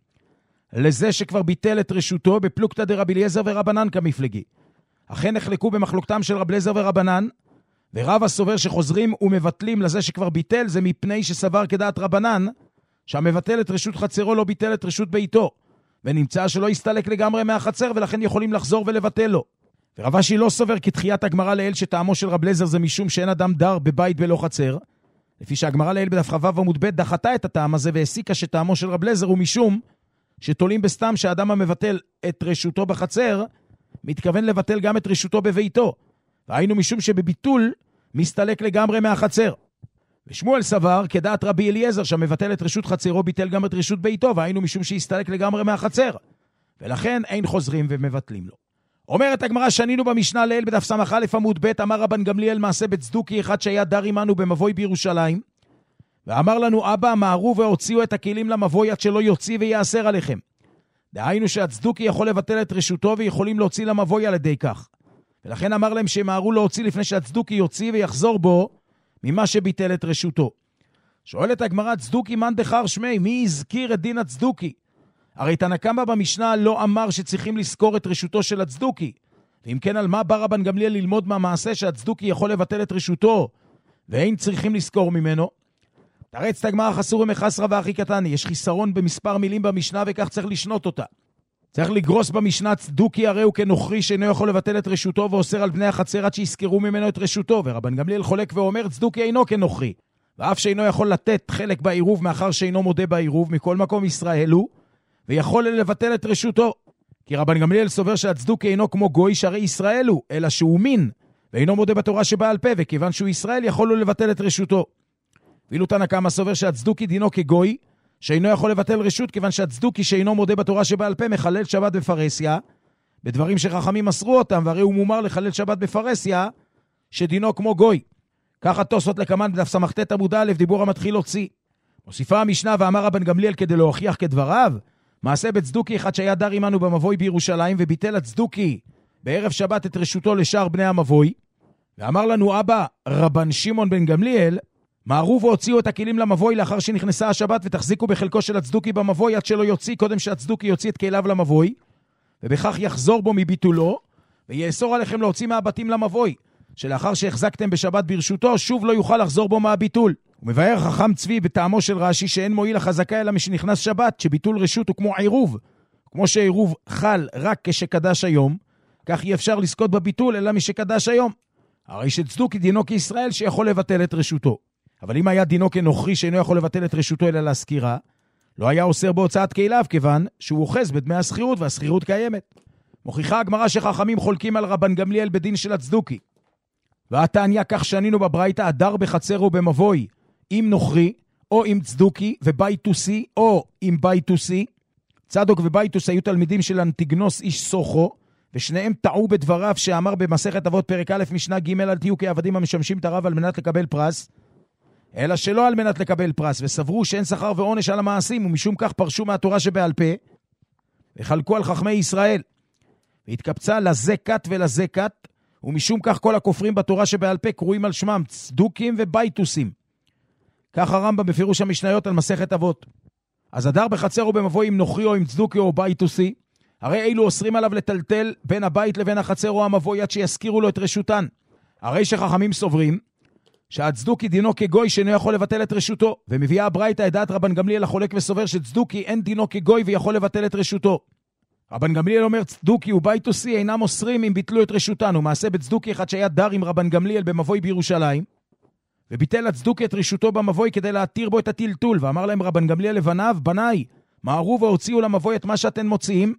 לזה שכבר ביטל את רשותו בפלוגתא דרבי אליעזר ורבנן כמפלגי. אכן נחלקו במחלוקתם של רבי אליעזר ורבנן, ורב הסובר שחוזרים ומבטלים לזה שכבר ביטל זה מפני שסבר כדעת רבנן שהמבטל את רשות חצרו לא ביטל את רשות ביתו, ונמצא שלא יסתלק לגמרי מהחצר, ולכן יכולים לחזור ולבטל לו. ורבא שהיא לא סובר כתחיית הגמרא לאל שטעמו של רבי אליעזר זה משום שאין אדם דר בבית בלא חצר, לפי שהגמרא לאל בדף כ"ו עמוד ב' דחתה את הטעם הזה והסיקה שטעמו של רבי אליעזר הוא משום שתולים בסתם שהאדם המבטל את רשותו בחצר מתכוון לבטל גם את רשותו בביתו, והיינו משום שבביטול מסתלק לגמרי מהחצר. ושמואל סבר כדעת רבי אליעזר שהמבטל את רשות חצרו ביטל גם את רשות ביתו, והיינו משום שהסתלק לגמרי מהחצר, ולכן אין חוזרים ומבטלים לו. אומרת הגמרא שנינו במשנה לאל בדף סמך א' עמוד ב', אמר רבן גמליאל מעשה בצדוקי אחד שהיה דר עמנו במבוי בירושלים, ואמר לנו אבא מהרו והוציאו את הכלים למבוי עד שלא יוציא ויאסר עליכם. דהיינו שהצדוקי יכול לבטל את רשותו ויכולים להוציא למבוי על ידי כך, ולכן אמר להם שמהרו להוציא לפני שהצדוקי יוציא ויחזור בו ממה שביטל את רשותו. שואלת הגמרא צדוקי מן דחר שמי, מי הזכיר את דין הצדוקי? הרי תנא קמא במשנה לא אמר שצריכים לזכור את רשותו של הצדוקי, ואם כן על מה בא רבן גמליאל ללמוד מהמעשה שהצדוקי יכול לבטל את רשותו ואין צריכים לזכור ממנו? תרץ הגמרא חסור ומחסרא ואחי קטני, יש חיסרון במספר מילים במשנה וכך צריך לשנות אותה. צריך לגרוס במשנה צדוקי הרי הוא כנוכרי שאינו יכול לבטל את רשותו ואוסר על בני החצר עד שיזכרו ממנו את רשותו, ורבן גמליאל חולק ואומר צדוקי אינו כנוכרי, ואף שאינו יכול לתת חלק בעירוב מאחר שאינו מודה בעירוב, מכל מקום ישראל הוא, ויכול לבטל את רשותו. כי רבן גמליאל סובר שהצדוקי אינו כמו גוי שהרי ישראל הוא, אלא שהוא מין, ואינו מודה בתורה שבעל פה, וכיוון שהוא ישראל יכול לו לבטל את רשותו. ואילו תנא קמא סובר שהצדוקי דינו כגוי, שאינו יכול לבטל רשות, כיוון שהצדוקי שאינו מודה בתורה שבעל פה מחלל שבת בפרסיה, בדברים שחכמים מסרו אותם, והרי הוא מומר לחלל שבת בפרסיה, שדינו כמו גוי. ככה תוספות לקמן בדף סמכת עמוד א', דיבור המתחיל הוציא. מוסיפה המשנה ואמר רבן גמליאל כדי להוכיח כדבריו, מעשה בצדוקי אחד שהיה דר עמנו במבוי בירושלים, וביטל הצדוקי בערב שבת את רשותו לשאר בני המבוי, ואמר לנו אבא רבן שמעון בן גמליאל, מערו והוציאו את הכלים למבוי לאחר שנכנסה השבת, ותחזיקו בחלקו של הצדוקי במבוי עד שלא יוציא, קודם שהצדוקי יוציא את כליו למבוי, ובכך יחזור בו מביטולו, ויאסור עליכם להוציא מהבתים למבוי, שלאחר שהחזקתם בשבת ברשותו, שוב לא יוכל לחזור בו מהביטול. ומבאר חכם צבי בטעמו של רש"י שאין מועיל החזקה אלא משנכנס שבת, שביטול רשות הוא כמו עירוב. כמו שעירוב חל רק כשקדש היום, כך אי אפשר לזכות בביטול אלא משקדש היום. הרי שצדוקי דינו כישראל שיכול לבטל את רשותו. אבל אם היה דינו כנוכרי שאינו יכול לבטל את רשותו אלא להזכירה, לא היה אוסר בהוצאת כליו, כיוון שהוא אוחז בדמי הסחירות והסחירות קיימת. מוכיחה הגמרא שחכמים חולקים על רבן גמליאל בדין של הצדוקי. והתניא כך שנינו בברייתא הדר בחצר ובמבוי עם נוכרי או עם צדוקי ובייטוסי או עם בייטוסי. צדוק ובייטוס היו תלמידים של אנטיגנוס איש סוכו, ושניהם טעו בדבריו שאמר במסכת אבות פרק א' משנה ג' אל תהיו כעבדים המשמשים את הרב על מנת לקבל פרס, אלא שלא על מנת לקבל פרס, וסברו שאין שכר ועונש על המעשים, ומשום כך פרשו מהתורה שבעל פה, וחלקו על חכמי ישראל, והתקבצה לזה כת ולזה כת, ומשום כך כל הכופרים בתורה שבעל פה קרואים על שמם צדוקים ובייטוסים. כך הרמב"ם בפירוש המשניות על מסכת אבות. אז הדר בחצר או במבוי עם נוכרי או עם צדוקי או בייטוסי, הרי אילו אוסרים עליו לטלטל בין הבית לבין החצר או המבוי עד שיזכירו לו את רשותן. הרי שחכמים סוברים שהצדוקי דינו כגוי שאינו יכול לבטל את רשותו, ומביאה הברייתא את דעת רבן גמליאל החולק וסובר שצדוקי אין דינו כגוי ויכול לבטל את רשותו. רבן גמליאל אומר צדוקי ובייטוסי אינם אוסרים אם ביטלו את רשותן, ומעשה בצדוקי אחד שהיה דר עם רבן גמליאל במבוי בירושלים, וביטל הצדוקי את רשותו במבוי כדי להתיר בו את הטלטול, ואמר להם רבן גמליאל לבניו, בניי, מערו והוציאו למבוי את מה שאתם מוציאים,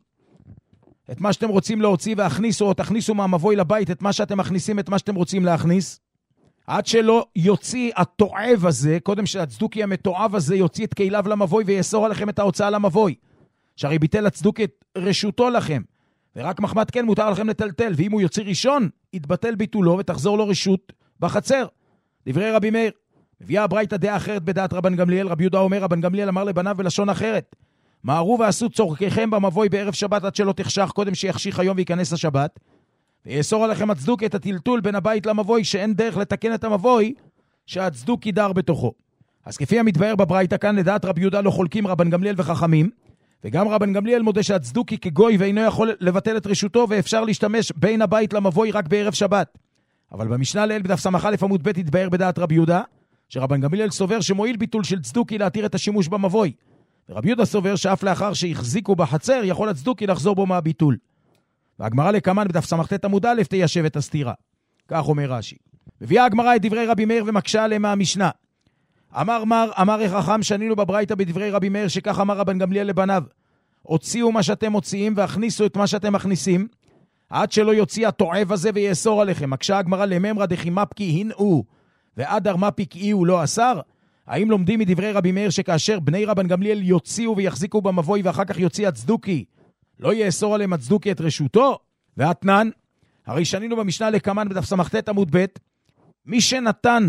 את מה שאתם רוצים להוציא, והכניסו או תכניסו מהמבוי לבית את מה שאתם מכניסים, את מה שאתם רוצים להכניס, עד שלא יוציא התועב הזה, קודם שהצדוקי המתועב הזה יוציא את כליו למבוי ויאסור עליכם את ההוצאה למבוי, שהרי ביטל הצדוקי את רשותו לכם, ורק מחמת כן מותר לכם לטלטל, ואם הוא יוציא ראשון, יתבטל ביטולו ותחזור לו רשות בחצר. דברי רבי מאיר. מביאה הברייתא דעה אחרת בדעת רבן גמליאל. רבי יהודה אומר, רבן גמליאל אמר לבניו בלשון אחרת, מערו ועשו צורככם במבוי בערב שבת עד שלא תחשך, קודם שיחשיך היום וייכנס השבת, ויאסור עליכם הצדוקי את הטלטול בין הבית למבוי, שאין דרך לתקן את המבוי שהצדוקי דר בתוכו. אז כפי המתבאר בברייתא כאן, לדעת רבי יהודה לא חולקים רבן גמליאל וחכמים, וגם רבן גמליאל מודה שהצדוקי כגוי ואינו יכול לבטל את רשותו, ואפשר להשתמש בין הבית למבוי רק בערב שבת. אבל במשנה לאל בדף סמך א' עמוד ב' התבאר בדעת רבי יהודה שרבן גמליאל סובר שמועיל ביטול של צדוקי להתיר את השימוש במבוי, ורבי יהודה סובר שאף לאחר שהחזיקו בחצר יכול הצדוקי לחזור בו מהביטול. והגמרא לקמן בדף סמכת עמוד א' תיישב את הסתירה. כך אומר רש"י. מביאה הגמרא את דברי רבי מאיר ומקשה עליהם מהמשנה. אמר מר, אמר החכם שנינו בברייתא בדברי רבי מאיר, שכך אמר רבן גמליאל לבניו, הוציאו מה שאתם מוציאים והכניסו את מה שאתם מכניסים, עד שלא יוציא התועב הזה ויאסור עליכם. מקשה הגמרא לממרא דכי מפקי הינאו ועדר מפיק איהו לא אסר. האם לומדים מדברי רבי מאיר שכאשר בני רבן גמליאל יוציאו ויחזיקו במבוי ואחר כך יוציא הצדוקי, לא יאסור עליהם הצדוקי את רשותו? והתנן, הרי שנינו במשנה לקמן בדף סמכת עמוד ב', מי שנתן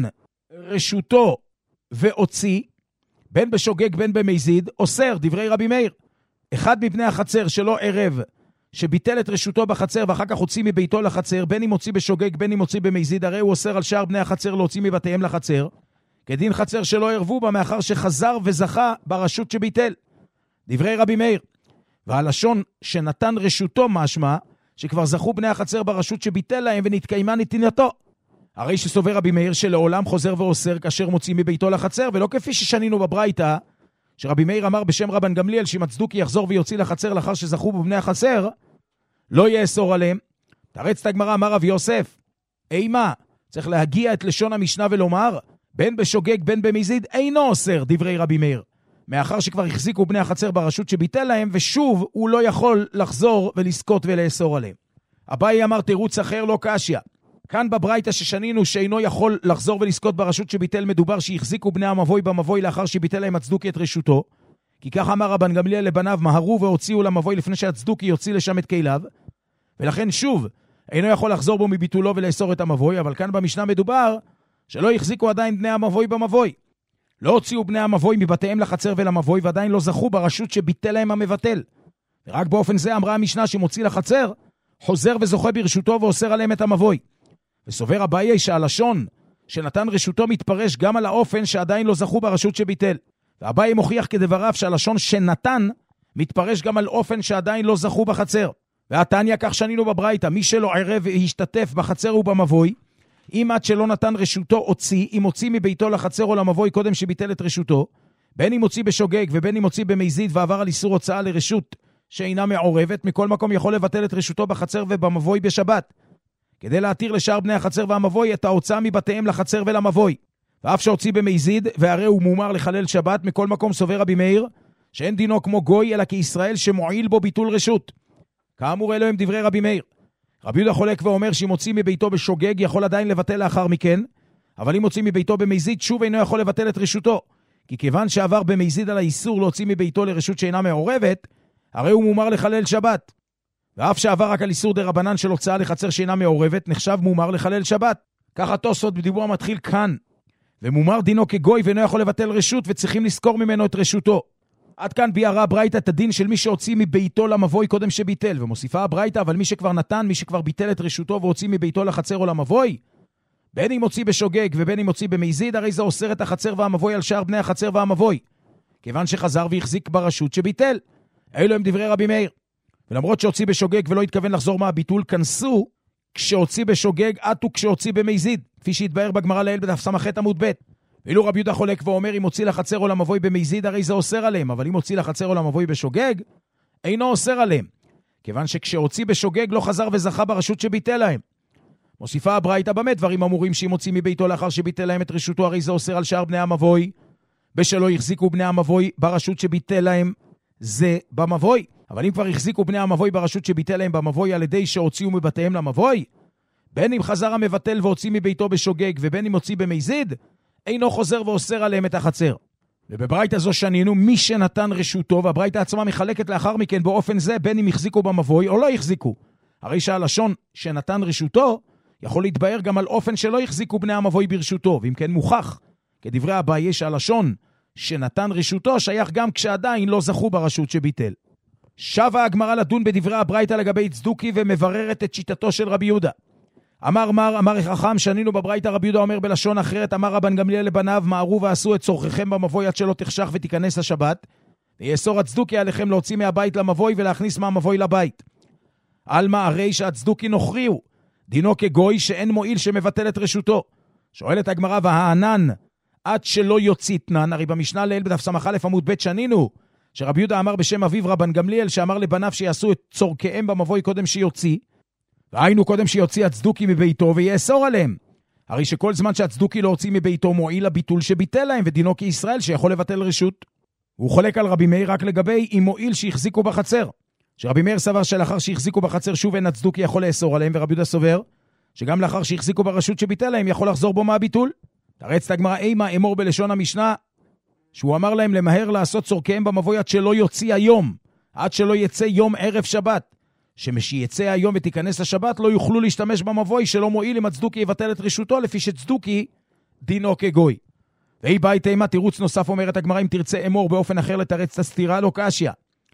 רשותו והוציא, בין בשוגג בין במזיד, אוסר. דברי רבי מאיר, אחד מבני החצר שלא ערב שביטל את רשותו בחצר ואחר כך הוציא מביתו לחצר, בין אם הוציא בשוגג בין אם הוציא במזיד, הרי הוא אוסר על שאר בני החצר להוציא מבתיהם לחצר, כדין חצר שלא ערבו בה מאחר שחזר וזכה ברשות שביטל. דברי רבי מאיר, והלשון שנתן רשותו משמע שכבר זכו בני החצר ברשות שביטל להם ונתקיימה נתינתו. הרי שסובר רבי מאיר שלעולם חוזר ואוסר כאשר מוציא מביתו לחצר, ולא כפי ששנינו בברייתא שרבי מאיר אמר בשם רבן גמליאל שאם הצדוקי יחזור ויוציא לחצר לאחר שזכו בו בני החצר, לא יאסור עליהם. תרץ את הגמרא, אמר רב יוסף, אימה, צריך להגיע את לשון המשנה ולומר, בין בשוגג בין במזיד אינו אוסר, דברי רבי מאיר. מאחר שכבר החזיקו בני החצר ברשות שביטל להם, ושוב הוא לא יכול לחזור ולזכות ולאסור עליהם. אביי אמר תירוץ אחר לא קשיא. כאן בברייתא ששנינו שאינו יכול לחזור ולזכות ברשות שביטל, מדובר שהחזיקו בני המבוי במבוי לאחר שביטל להם הצדוקי את רשותו. כי כך אמר רבן גמליאל לבניו, מהרו והוציאו למבוי לפני שהצדוקי יוציא לשם את כליו. ולכן שוב, אינו יכול לחזור בו מביטולו ולאסור את המבוי, אבל כאן במשנה מדובר שלא החזיקו עדיין בני המבוי במבוי. לא הוציאו בני המבוי מבתיהם לחצר ולמבוי, ועדיין לא זכו ברשות שביטל להם המבטל. ורק באופן זה אמרה המשנה שמוציא לחצר, חוזר וזוכה ברשותו ואוסר עליהם את המבוי. וסובר אביי שהלשון שנתן רשותו מתפרש גם על האופן שעדיין לא זכו ברשות שביטל. ואביי מוכיח כדבריו שהלשון שנתן מתפרש גם על אופן שעדיין לא זכו בחצר. והתניא כך שנינו בברייתא, מי שלא ערב והשתתף בחצר ובמבוי, אם עד שלא נתן רשותו הוציא, אם הוציא מביתו לחצר או למבוי קודם שביטל את רשותו, בין אם הוציא בשוגג ובין אם הוציא במזיד ועבר על איסור הוצאה לרשות שאינה מעורבת, מכל מקום יכול לבטל את רשותו בחצר ובמבוי בשבת, כדי להתיר לשאר בני החצר והמבוי את ההוצאה מבתיהם לחצר ולמבוי. ואף שהוציא במזיד, והרי הוא מומר לחלל שבת, מכל מקום סובר רבי מאיר, שאין דינו כמו גוי, אלא כישראל שמועיל בו ביטול רשות. כאמור אלו הם דברי רבי מאיר. רבי יהודה חולק ואומר שאם הוציא מביתו בשוגג, יכול עדיין לבטל לאחר מכן, אבל אם הוציא מביתו במזיד, שוב אינו יכול לבטל את רשותו. כי כיוון שעבר במזיד על האיסור להוציא מביתו לרשות שאינה מעורבת, הרי הוא מומר לחלל שבת. ואף שעבר רק על איסור דרבנן של הוצאה לחצר שאינה מעורבת, נחשב מומר לחלל שבת. ככה תוספות בדיבור מתחיל כאן. ומומר דינו כגוי ואינו יכול לבטל רשות, וצריכים לזכור ממנו את רשותו. עד כאן ביארה ברייתא את הדין של מי שהוציא מביתו למבוי קודם שביטל, ומוסיפה ברייתא, אבל מי שכבר נתן, מי שכבר ביטל את רשותו והוציא מביתו לחצר או למבוי, בין אם הוציא בשוגג ובין אם הוציא במזיד, הרי זה אוסר את החצר והמבוי על שאר בני החצר והמבוי, כיוון שחזר והחזיק ברשות שביטל. אלו הם דברי רבי מאיר. ולמרות שהוציא בשוגג ולא התכוון לחזור מהביטול, כנסו כשהוציא בשוגג עטו כשהוציא במזיד, כפי שהתבאר בגמרא לעיל בדף סמ"ח עמוד ב'. ואילו רבי יהודה חולק ואומר, אם הוציא לחצר או למבוי במזיד, הרי זה אוסר עליהם, אבל אם הוציא לחצר או למבוי בשוגג, אינו אוסר עליהם, כיוון שכשהוציא בשוגג לא חזר וזכה ברשות שביטל להם. מוסיפה הברייתא, במה דברים אמורים שאם הוציא מביתו לאחר שביטל להם את רשותו, הרי זה אוסר על שאר בני המבוי, בשלא החזיקו בני המבוי ברשות שביטל להם זה במבוי. אבל אם כבר החזיקו בני המבוי ברשות שביטל להם במבוי על ידי שהוציאו מבתיהם למבוי, בין אם חזר המבטל והוציא מביתו בשוגג ובין אם הוציא במזיד, אינו חוזר ואוסר עליהם את החצר. ובברייתא זו שנינו, מי שנתן רשותו, והברייתא עצמה מחלקת לאחר מכן באופן זה, בין אם החזיקו במבוי או לא החזיקו. הרי שהלשון שנתן רשותו, יכול להתבאר גם על אופן שלא החזיקו בני המבוי ברשותו, ואם כן מוכח, כדברי אביי שהלשון שנתן רשותו, שייך גם כשעדיין לא זכו ברשות שביטל. שבה הגמרא לדון בדברי הברייתא לגבי צדוקי, ומבררת את שיטתו של רבי יהודה. אמר מר, אמר החכם, שנינו בברייתא, רבי יהודה אומר בלשון אחרת, אמר רבן גמליאל לבניו, מהרו ועשו את צורככם במבוי עד שלא תחשך ותיכנס השבת, ויאסור הצדוקי עליכם להוציא מהבית למבוי ולהכניס מהמבוי לבית. אלמה הרי שהצדוקי נוכריו, דינו כגוי שאין מועיל שמבטל את רשותו. שואלת הגמרא, והענן עד שלא יוציא תנן, הרי במשנה לעיל בדף סמ"ח עמוד ב' שנינו, שרבי יהודה אמר בשם אביו רבן גמליאל, שאמר לבניו שיעשו את צורכיהם במבוי קודם שיוציא, והיינו קודם שיוציא הצדוקי מביתו ויאסור עליהם. הרי שכל זמן שהצדוקי לא הוציא מביתו מועיל הביטול שביטל להם, ודינו כישראל שיכול לבטל רשות. הוא חולק על רבי מאיר רק לגבי אם מועיל שהחזיקו בחצר. שרבי מאיר סבר שלאחר שהחזיקו בחצר שוב אין הצדוקי יכול לאסור עליהם, ורבי יהודה סובר שגם לאחר שהחזיקו ברשות שביטל להם יכול לחזור בו מהביטול. תרץ את הגמרא, אימה אמור בלשון המשנה, שהוא אמר להם למהר לעשות צורכיהם במבוי עד שלא יוציא היום, עד שלא יצא יום ערב שבת. שמשיצא היום ותיכנס השבת לא יוכלו להשתמש במבוי שלא מועיל אם הצדוקי יבטל את רשותו, לפי שצדוקי דינו כגוי. והיא בית אימה תירוץ נוסף, אומרת הגמרא, אם תרצה אמור באופן אחר לתרץ את הסתירה לא קשיא.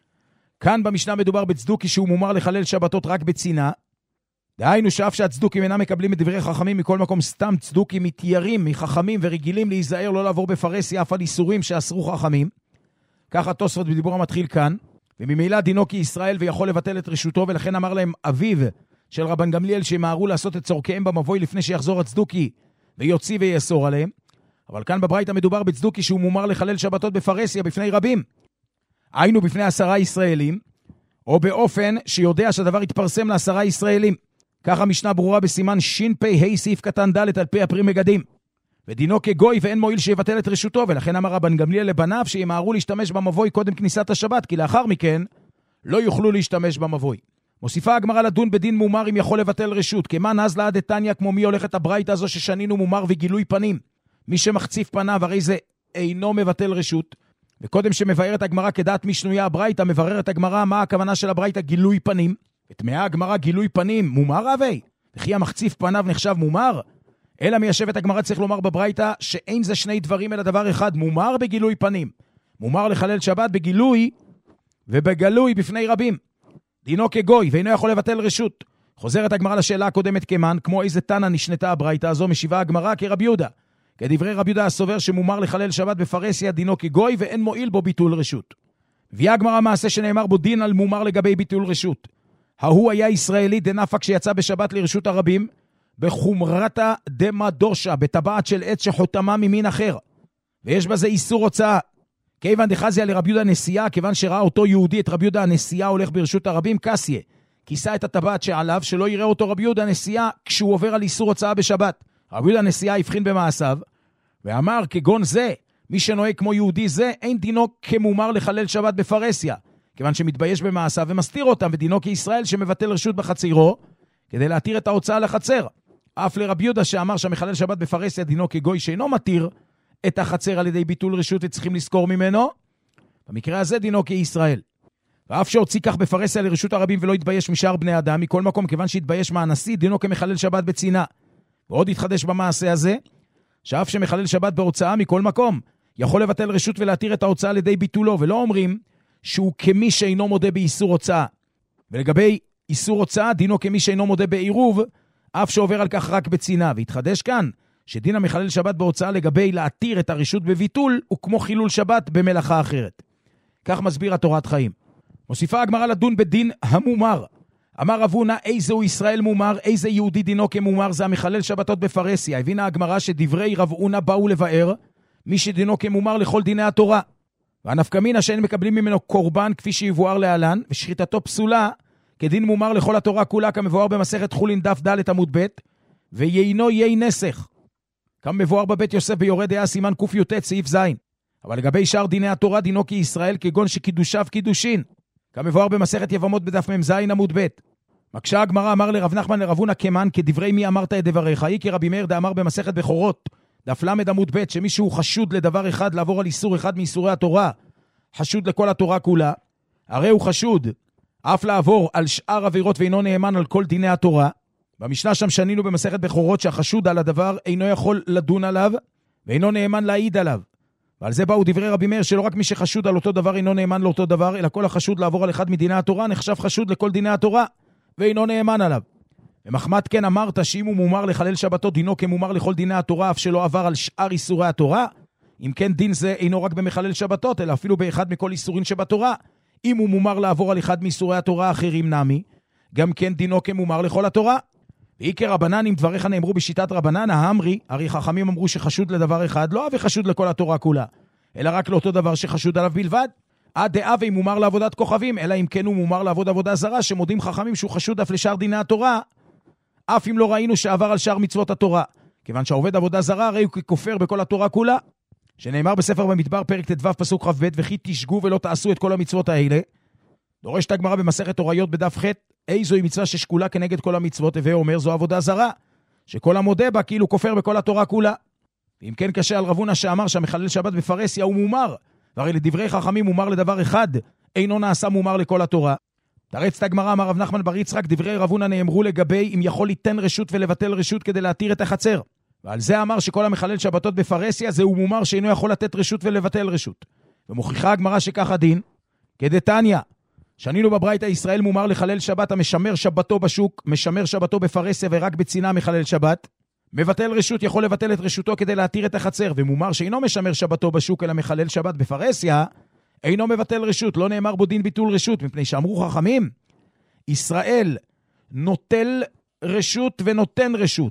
כאן במשנה מדובר בצדוקי שהוא מומר לחלל שבתות רק בצינה, דהיינו שאף שהצדוקים אינם מקבלים את דברי חכמים מכל מקום, סתם צדוקים מתיירים מחכמים ורגילים להיזהר לא לעבור בפרסיה אף על איסורים שאסרו חכמים. ככה תוספות בדיבור המתחיל כאן, וממילא דינו כישראל ויכול לבטל את רשותו, ולכן אמר להם אביו של רבן גמליאל שמהרו לעשות את צורכיהם במבוי לפני שיחזור הצדוקי ויוציא ויאסור עליהם. אבל כאן בברייתא מדובר בצדוקי שהוא מומר לחלל שבתות בפרהסיה בפני רבים. היינו בפני עשרה ישראלים, או באופן שיודע שהדבר יתפרסם לעשרה ישראלים. כך המשנה ברורה בסימן ש"פ סעיף קטן ד' על פי הפרי מגדים. ודינו כגוי ואין מועיל שיבטל את רשותו, ולכן אמר רבן גמליאל לבניו שימהרו להשתמש במבוי קודם כניסת השבת, כי לאחר מכן לא יוכלו להשתמש במבוי. מוסיפה הגמרא לדון בדין מומר אם יכול לבטל רשות, כמן אז לעד דתניא, כמו מי הולכת הברייתא הזו ששנינו מומר וגילוי פנים. מי שמחציף פניו הרי זה אינו מבטל רשות. וקודם שמבארת הגמרא כדעת מי שנויה הברייתא, מבררת הגמרא מה הכוונה של הברייתא גילוי פנים. ותמאה הגמרא גילוי פנים מומר אבי? וכי המחציף פניו נחשב מומר? אלא מיישבת הגמרא צריך לומר בברייתא שאין זה שני דברים אלא דבר אחד, מומר בגילוי פנים. מומר לחלל שבת בגילוי ובגלוי בפני רבים. דינו כגוי ואינו יכול לבטל רשות. חוזרת הגמרא לשאלה הקודמת כמן, כמו איזה תנא נשנתה הברייתא הזו, משיבה הגמרא כרבי יהודה. כדברי רבי יהודה הסובר שמומר לחלל שבת בפרהסיה דינו כגוי ואין מועיל בו ביטול רשות. הביאה הגמרא מעשה שנאמר בו דין על מומר לגבי ביטול רשות. ההוא היה ישראלי דנפק שיצא בשבת לרשות הרבים, בחומרתה דמדושה, בטבעת של עץ שחותמה ממין אחר. ויש בזה איסור הוצאה. כיוון דחזיה לרבי יהודה נשיאה, כיוון שראה אותו יהודי את רבי יהודה הנשיאה הולך ברשות הרבים, קסיה, כיסה את הטבעת שעליו, שלא יראה אותו רבי יהודה הנשיאה כשהוא עובר על איסור הוצאה בשבת. רבי יהודה הנשיאה הבחין במעשיו, ואמר כגון זה, מי שנוהג כמו יהודי זה, אין דינו כמומר לחלל שבת בפרהסיה, כיוון שמתבייש במעשיו ומסתיר אותם, ודינו כישראל שמבטל רשות בחצירו, כדי להתיר את ההוצאה לחצר. אף לרבי יהודה שאמר שהמחלל שבת בפרהסיה דינו כגוי שאינו מתיר את החצר על ידי ביטול רשות וצריכים לזכור ממנו, במקרה הזה דינו כישראל. ואף שהוציא כך בפרהסיה לרשות הרבים ולא התבייש משאר בני אדם, מכל מקום כיוון שהתבייש מהנשיא, דינו כמחלל שבת בצינה. ועוד התחדש במעשה הזה, שאף שמחלל שבת בהוצאה מכל מקום, יכול לבטל רשות ולהתיר את ההוצאה על ידי ביטולו, ולא אומרים שהוא כמי שאינו מודה באיסור הוצאה. ולגבי איסור הוצאה, דינו כמי שאינו מודה בעירוב, אף שעובר על כך רק בצינה. והתחדש כאן, שדין המחלל שבת בהוצאה לגבי להתיר את הרשות בביטול, הוא כמו חילול שבת במלאכה אחרת. כך מסביר התורת חיים. מוסיפה הגמרא לדון בדין המומר. אמר רב הונא, איזה הוא ישראל מומר, איזה יהודי דינו כמומר, זה המחלל שבתות בפרהסיה. הבינה הגמרא שדברי רב הונא באו לבאר, מי שדינו כמומר לכל דיני התורה. והנפקא מינה שאין מקבלים ממנו קורבן כפי שיבואר להלן, ושחיטתו פסולה, כדין מומר לכל התורה כולה, כמבואר במסכת חולין דף ד' עמוד ב', ויינו יי נסך. כמבואר בבית יוסף ביורד דעה סימן ק"ט סעיף ז'. אבל לגבי שאר דיני התורה דינו כישראל, כגון שקידושיו קידושין. כמבואר במסכת יבמות בדף מ"ז עמוד ב'. מקשה הגמרא, אמר לרב נחמן לרב הונא כמן, כדברי מי אמרת את דבריך? היא כרבי מאיר דאמר במסכת בכורות, דף למד עמוד ב', שמישהו חשוד לדבר אחד, לעבור על איסור אחד מאיסורי התורה, חשוד לכל התורה כולה, הרי הוא חשוד אף לעבור על שאר עבירות ואינו נאמן על כל דיני התורה. במשנה שם שנינו במסכת בכורות שהחשוד על הדבר אינו יכול לדון עליו ואינו נאמן להעיד עליו. ועל זה באו דברי רבי מאיר שלא רק מי שחשוד על אותו דבר אינו נאמן לאותו דבר, אלא כל החשוד לעבור על אחד מדיני התורה נחשב חשוד לכל דיני התורה ואינו נאמן עליו. ומחמת כן אמרת שאם הוא מומר לחלל שבתות דינו כמומר לכל דיני התורה, אף שלא עבר על שאר איסורי התורה. אם כן דין זה אינו רק במחלל שבתות, אלא אפילו באחד מכל איסורים שבתורה. אם הוא מומר לעבור על אחד מאיסורי התורה האחרים נמי, גם כן דינו כמומר לכל התורה. ועיקר רבנן, אם דבריך נאמרו בשיטת רבנן, האמרי, הרי חכמים אמרו שחשוד לדבר אחד, לא אבי חשוד לכל התורה כולה, אלא רק לאותו דבר שחשוד עליו בלבד. עד דאבי מומר לעבודת כוכבים, אלא אם כן הוא מומר לעבוד עבודה זרה, שמודים חכמים שהוא חשוד אף לשאר דיני התורה, אף אם לא ראינו שעבר על שאר מצוות התורה. כיוון שהעובד עבודה זרה, הרי הוא ככופר בכל התורה כולה. שנאמר בספר במדבר פרק ט"ו פסוק כ"ב, וכי תשגו ולא תעשו את כל המצוות האלה. דורשת הגמרא במסכת הוריות בדף ח', איזוהי מצווה ששקולה כנגד כל המצוות, הווה אומר זו עבודה זרה, שכל המודה בה כאילו כופר בכל התורה כולה. ואם כן קשה על רב הונא שאמר שהמחלל שבת בפרהסיה הוא מומר, והרי לדברי חכמים מומר לדבר אחד, אינו נעשה מומר לכל התורה. תרצת הגמרא, אמר רב נחמן בר יצחק, דברי רב הונא נאמרו לגבי אם יכול ליתן רשות ולבטל רשות כדי להתיר את החצר. ועל זה אמר שכל המחלל שבתות בפרהסיה זהו מומר שאינו יכול לתת רשות ולבטל רשות. ומוכיחה הגמרא שכך הדין, כדתניא, שנינו בברייתא ישראל מומר לחלל שבת המשמר שבתו בשוק, משמר שבתו בפרהסיה ורק בצינה מחלל שבת. מבטל רשות יכול לבטל את רשותו כדי להתיר את החצר, ומומר שאינו משמר שבתו בשוק אלא מחלל שבת בפרהסיה, אינו מבטל רשות, לא נאמר בו דין ביטול רשות, מפני שאמרו חכמים, ישראל נוטל רשות ונותן רשות,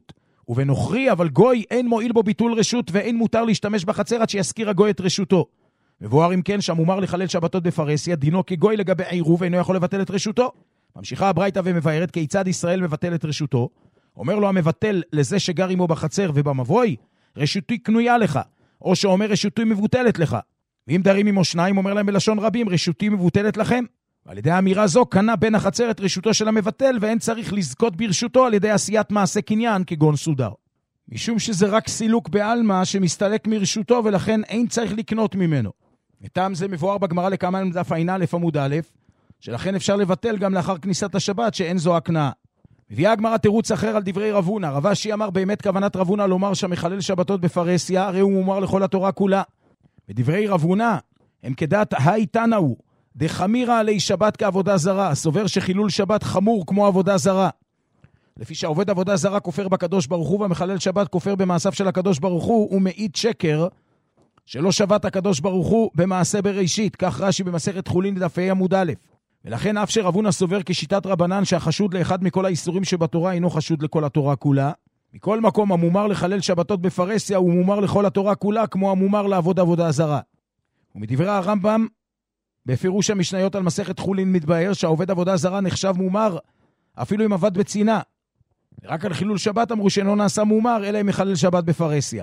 ובנוכרי, אבל גוי, אין מועיל בו ביטול רשות, ואין מותר להשתמש בחצר עד שיזכיר הגוי את רשותו. מבואר אם כן, שהמומר לחלל שבתות בפרסיה, דינו כגוי לגבי עירוב, אינו יכול לבטל את רשותו. ממשיכה הברייתא ומבארת כיצד ישראל מבטל את רשותו. אומר לו המבטל לזה שגר עמו בחצר ובמבוי, רשותי קנויה לך, או שאומר רשותי מבוטלת לך. ואם דרים עמו שניים, אומר להם בלשון רבים, רשותי מבוטלת לכם. ועל ידי האמירה זו, קנה בן החצר את רשותו של המבטל, ואין צריך לזכות ברשותו על ידי עשיית מעשה קניין כגון סודר. משום שזה רק סילוק בעלמא שמסתלק מרשותו, ולכן אין צריך לקנות ממנו. מטעם זה מבואר בגמרא לכמה דף ע"א עמוד א', שלכן אפשר לבטל גם לאחר כניסת השבת שאין זו הקנאה. מביאה הגמרא תירוץ אחר על דברי רב הונא. רב אשי אמר באמת כוונת רב הונא לומר שהמחלל שבתות בפרסיה, הרי הוא מומר לכל התורה כולה. ודברי רב הונא הם כדעת היי תנאו, דחמירה עלי שבת כעבודה זרה, סובר שחילול שבת חמור כמו עבודה זרה. לפי שהעובד עבודה זרה כופר בקדוש ברוך הוא, והמחלל שבת כופר במעשיו של הקדוש ברוך הוא, הוא מעיד שקר שלא שבת הקדוש ברוך הוא במעשה בראשית. כך רש"י במסכת חולין דף ה' עמוד א'. ולכן אף שרב הונא סובר כשיטת רבנן שהחשוד לאחד מכל האיסורים שבתורה אינו חשוד לכל התורה כולה. מכל מקום המומר לחלל שבתות בפרסיה הוא מומר לכל התורה כולה, כמו המומר לעבוד עבודה זרה. ומדברי הרמב"ם בפירוש המשניות על מסכת חולין מתבאר שהעובד עבודה זרה נחשב מומר אפילו אם עבד בצינה. רק על חילול שבת אמרו שאינו נעשה מומר אלא אם מחלל שבת בפרסיה.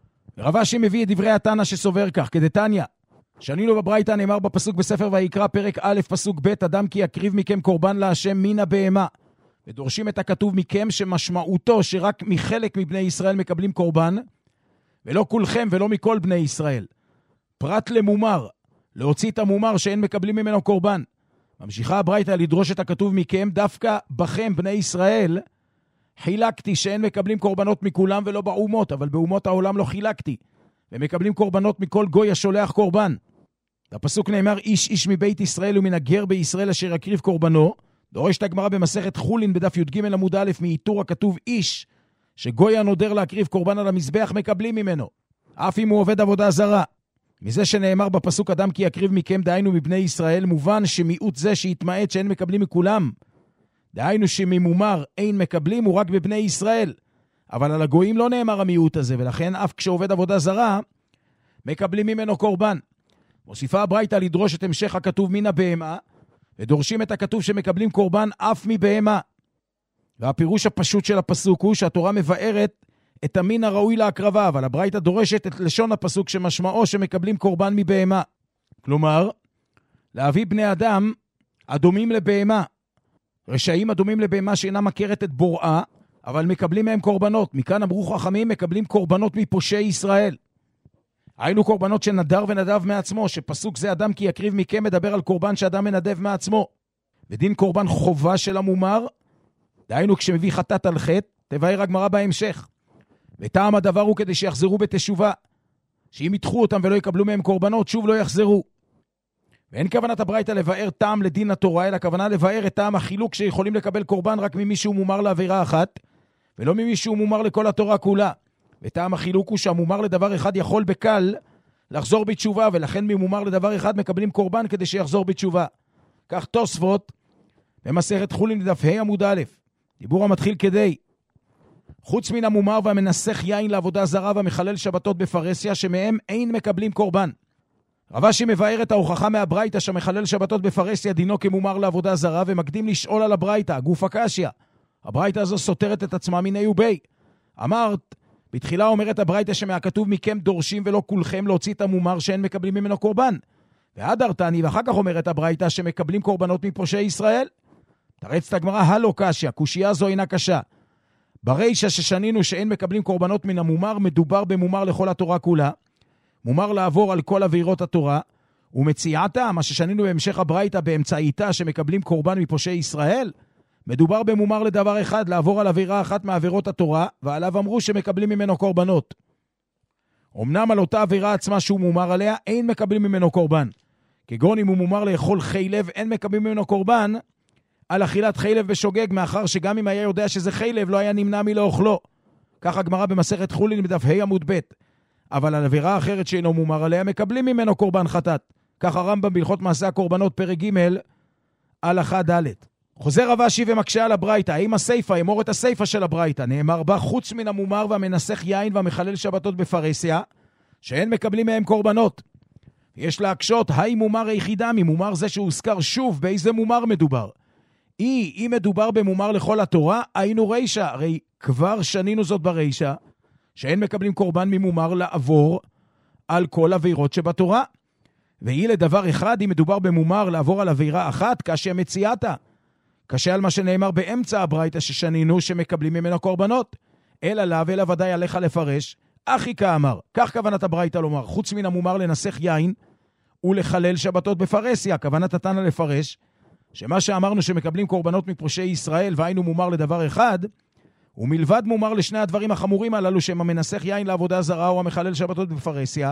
רב אשי מביא את דברי התנא שסובר כך, כדתניא, שנינו בברייתא נאמר בפסוק בספר ויקרא פרק א' פסוק ב', אדם כי יקריב מכם קורבן להשם מן הבהמה. ודורשים את הכתוב מכם שמשמעותו שרק מחלק מבני ישראל מקבלים קורבן, ולא כולכם ולא מכל בני ישראל. פרט למומר, להוציא את המומר שאין מקבלים ממנו קורבן. ממשיכה הברייתא לדרוש את הכתוב מכם, דווקא בכם בני ישראל, חילקתי שאין מקבלים קורבנות מכולם ולא באומות, אבל באומות העולם לא חילקתי. ומקבלים קורבנות מכל גוי השולח קורבן. הפסוק נאמר, איש איש מבית ישראל ומן הגר בישראל אשר יקריב קורבנו. דורשת הגמרא במסכת חולין בדף י"ג עמוד א' מאיתור הכתוב איש, שגוי הנודר להקריב קורבן על המזבח מקבלים ממנו, אף אם הוא עובד עבודה זרה. מזה שנאמר בפסוק אדם כי יקריב מכם, דהיינו מבני ישראל, מובן שמיעוט זה שהתמעט שאין מקבלים מכולם, דהיינו שממומר אין מקבלים הוא רק בבני ישראל. אבל על הגויים לא נאמר המיעוט הזה, ולכן אף כשעובד עבודה זרה, מקבלים ממנו קורבן. מוסיפה הברייתא לדרוש את המשך הכתוב מן הבהמה, ודורשים את הכתוב שמקבלים קורבן אף מבהמה. והפירוש הפשוט של הפסוק הוא שהתורה מבארת את המין הראוי להקרבה, אבל הברייתא דורשת את לשון הפסוק שמשמעו שמקבלים קורבן מבהמה. כלומר, להביא בני אדם הדומים לבהמה. רשעים הדומים לבהמה שאינה מכרת את בוראה, אבל מקבלים מהם קורבנות. מכאן אמרו חכמים, מקבלים קורבנות מפושעי ישראל. היינו קורבנות שנדר ונדב מעצמו, שפסוק זה אדם כי יקריב מכם מדבר על קורבן שאדם מנדב מעצמו. ודין קורבן חובה של המומר, דהיינו כשמביא חטאת על חטא, תבאר הגמרא בהמשך. וטעם הדבר הוא כדי שיחזרו בתשובה, שאם ידחו אותם ולא יקבלו מהם קורבנות, שוב לא יחזרו. ואין כוונת הברייתא לבאר טעם לדין התורה, אלא כוונה לבאר את טעם החילוק שיכולים לקבל קורבן רק ממישהו מומר לעבירה אחת, ולא ממישהו מומר לכל התורה כולה. וטעם החילוק הוא שהמומר לדבר אחד יכול בקל לחזור בתשובה, ולכן ממומר לדבר אחד מקבלים קורבן כדי שיחזור בתשובה. כך תוספות במסכת חולין דף ה' עמוד א', דיבור המתחיל כדי, חוץ מן המומר והמנסח יין לעבודה זרה והמחלל שבתות בפרסיה, שמהם אין מקבלים קורבן. רב אשי מבאר את ההוכחה מהברייתא שמחלל שבתות בפרסיה דינו כמומר לעבודה זרה, ומקדים לשאול על הברייתא, גוף הקשיא. הברייתא הזו סותרת את עצמה מיני ובי. אמרת, בתחילה אומרת הברייתא שמהכתוב מכם דורשים ולא כולכם להוציא את המומר שאין מקבלים ממנו קורבן. והדרתני, ואחר כך אומרת הברייתא שמקבלים קורבנות מפושעי ישראל. תרצת הגמרא, הלא קשיא, קושייה זו אינה קשה. ברישא ששנינו שאין מקבלים קורבנות מן המומר, מדובר במומר לכל התורה כולה. מומר לעבור על כל עבירות התורה, ומציעתה, מה ששנינו בהמשך הברייתא באמצעיתה שמקבלים קורבן מפושעי ישראל, מדובר במומר לדבר אחד, לעבור על עבירה אחת מעבירות התורה, ועליו אמרו שמקבלים ממנו קורבנות. אמנם על אותה עבירה עצמה שהוא מומר עליה, אין מקבלים ממנו קורבן. כגון אם הוא מומר לאכול חילב, אין מקבלים ממנו קורבן על אכילת חילב בשוגג, מאחר שגם אם היה יודע שזה חילב, לא היה נמנע מלאכלו. כך הגמרא במסכת חולין בדף ה' עמוד ב'. אבל על עבירה אחרת שאינו מומר עליה, מקבלים ממנו קורבן חטאת. כך הרמב"ם בהלכות מעשה הקורבנות פרק ג' הלכה ד'. חוזר רבשי ומקשה על הברייתא, האם הסייפה, אמור את הסייפה של הברייתא, נאמר בה חוץ מן המומר והמנסח יין והמחלל שבתות בפרסיה, שאין מקבלים מהם קורבנות. יש להקשות, היי מומר היחידה ממומר זה שהוזכר שוב, באיזה מומר מדובר? אי, אם מדובר במומר לכל התורה, היינו רישה, הרי כבר שנינו זאת ברישה, שאין מקבלים קורבן ממומר לעבור על כל עבירות שבתורה. ואי לדבר אחד, אם מדובר במומר לעבור על עבירה אחת, קשה מציאתה. קשה על מה שנאמר באמצע הברייתא ששנינו שמקבלים ממנו קורבנות. אלא לה ואלא ודאי עליך לפרש, אחי כאמר, כך כוונת הברייתא לומר, חוץ מן המומר לנסח יין ולחלל שבתות בפרסיה, כוונת התנא לפרש, שמה שאמרנו שמקבלים קורבנות מפרושי ישראל והיינו מומר לדבר אחד, ומלבד מומר לשני הדברים החמורים הללו שהם המנסח יין לעבודה זרה או המחלל שבתות בפרסיה,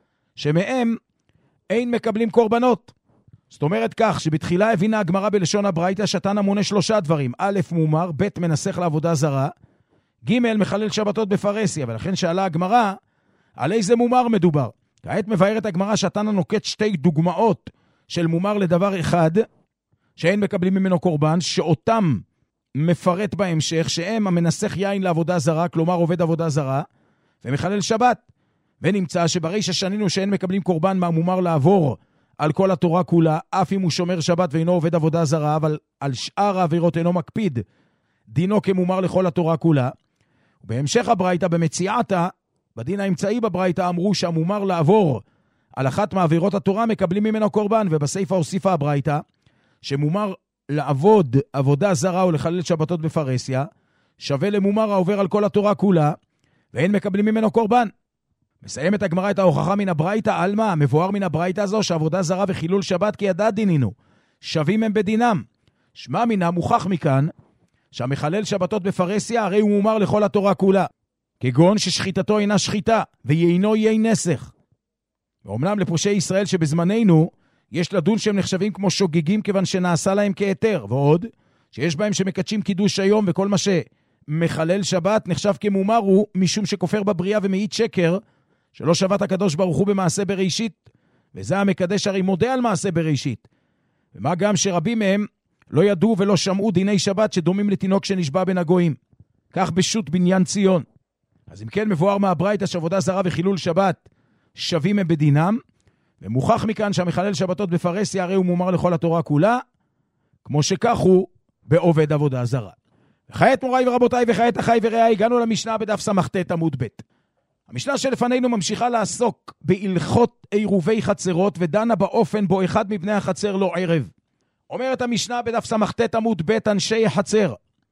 שמהם אין מקבלים קורבנות. זאת אומרת כך, שבתחילה הבינה הגמרא בלשון הברייתא שהתנא מונה שלושה דברים, א' מומר, ב' מנסח לעבודה זרה, ג' מחלל שבתות בפרסיה, ולכן שאלה הגמרא על איזה מומר מדובר. כעת מבארת הגמרא שהתנא נוקט שתי דוגמאות של מומר לדבר אחד, שאין מקבלים ממנו קורבן, שאותם מפרט בהמשך, שהם המנסח יין לעבודה זרה, כלומר עובד עבודה זרה, ומחלל שבת. ונמצא שברישא שנינו שאין מקבלים קורבן מהמומר לעבור על כל התורה כולה, אף אם הוא שומר שבת ואינו עובד עבודה זרה, אבל על שאר העבירות אינו מקפיד, דינו כמומר לכל התורה כולה. ובהמשך הברייתא במציאתה, בדין האמצעי בברייתא אמרו שהמומר לעבור על אחת מעבירות התורה מקבלים ממנו קורבן, ובסייפה הוסיפה הברייתא, שמומר לעבוד עבודה זרה או לחלל שבתות בפרסיה, שווה למומר העובר על כל התורה כולה, ואין מקבלים ממנו קורבן. מסיימת הגמרא את ההוכחה מן הברייתא, על מה? מבואר מן הברייתא הזו שעבודה זרה וחילול שבת כי ידע דינינו, שווים הם בדינם. שמע מינם מוכח מכאן, שהמחלל שבתות בפרסיה הרי הוא מומר לכל התורה כולה, כגון ששחיטתו אינה שחיטה, ויינו יהיה נסך. ואומנם לפרושי ישראל שבזמננו, יש לדון שהם נחשבים כמו שוגגים כיוון שנעשה להם כהיתר, ועוד שיש בהם שמקדשים קידוש היום וכל מה שמחלל שבת נחשב כמומר הוא משום שכופר בבריאה ומעיד שקר, שלא שבת הקדוש ברוך הוא במעשה בראשית, וזה המקדש הרי מודה על מעשה בראשית. ומה גם שרבים מהם לא ידעו ולא שמעו דיני שבת שדומים לתינוק שנשבע בין הגויים. כך בשו"ת בניין ציון. אז אם כן מבואר מהברייתא שעבודה זרה וחילול שבת שווים הם בדינם, ומוכח מכאן שהמחלל שבתות בפרסיה הרי הוא מומר לכל התורה כולה, כמו שכך הוא בעובד עבודה זרה. וכעת מוריי ורבותיי וכעת אחי ורעי, הגענו למשנה בדף סמ"ט עמוד ב'. המשנה שלפנינו ממשיכה לעסוק בהלכות עירובי חצרות, ודנה באופן בו אחד מבני החצר לא ערב. אומרת המשנה בדף סמ"ט עמוד ב', אנשי חצר.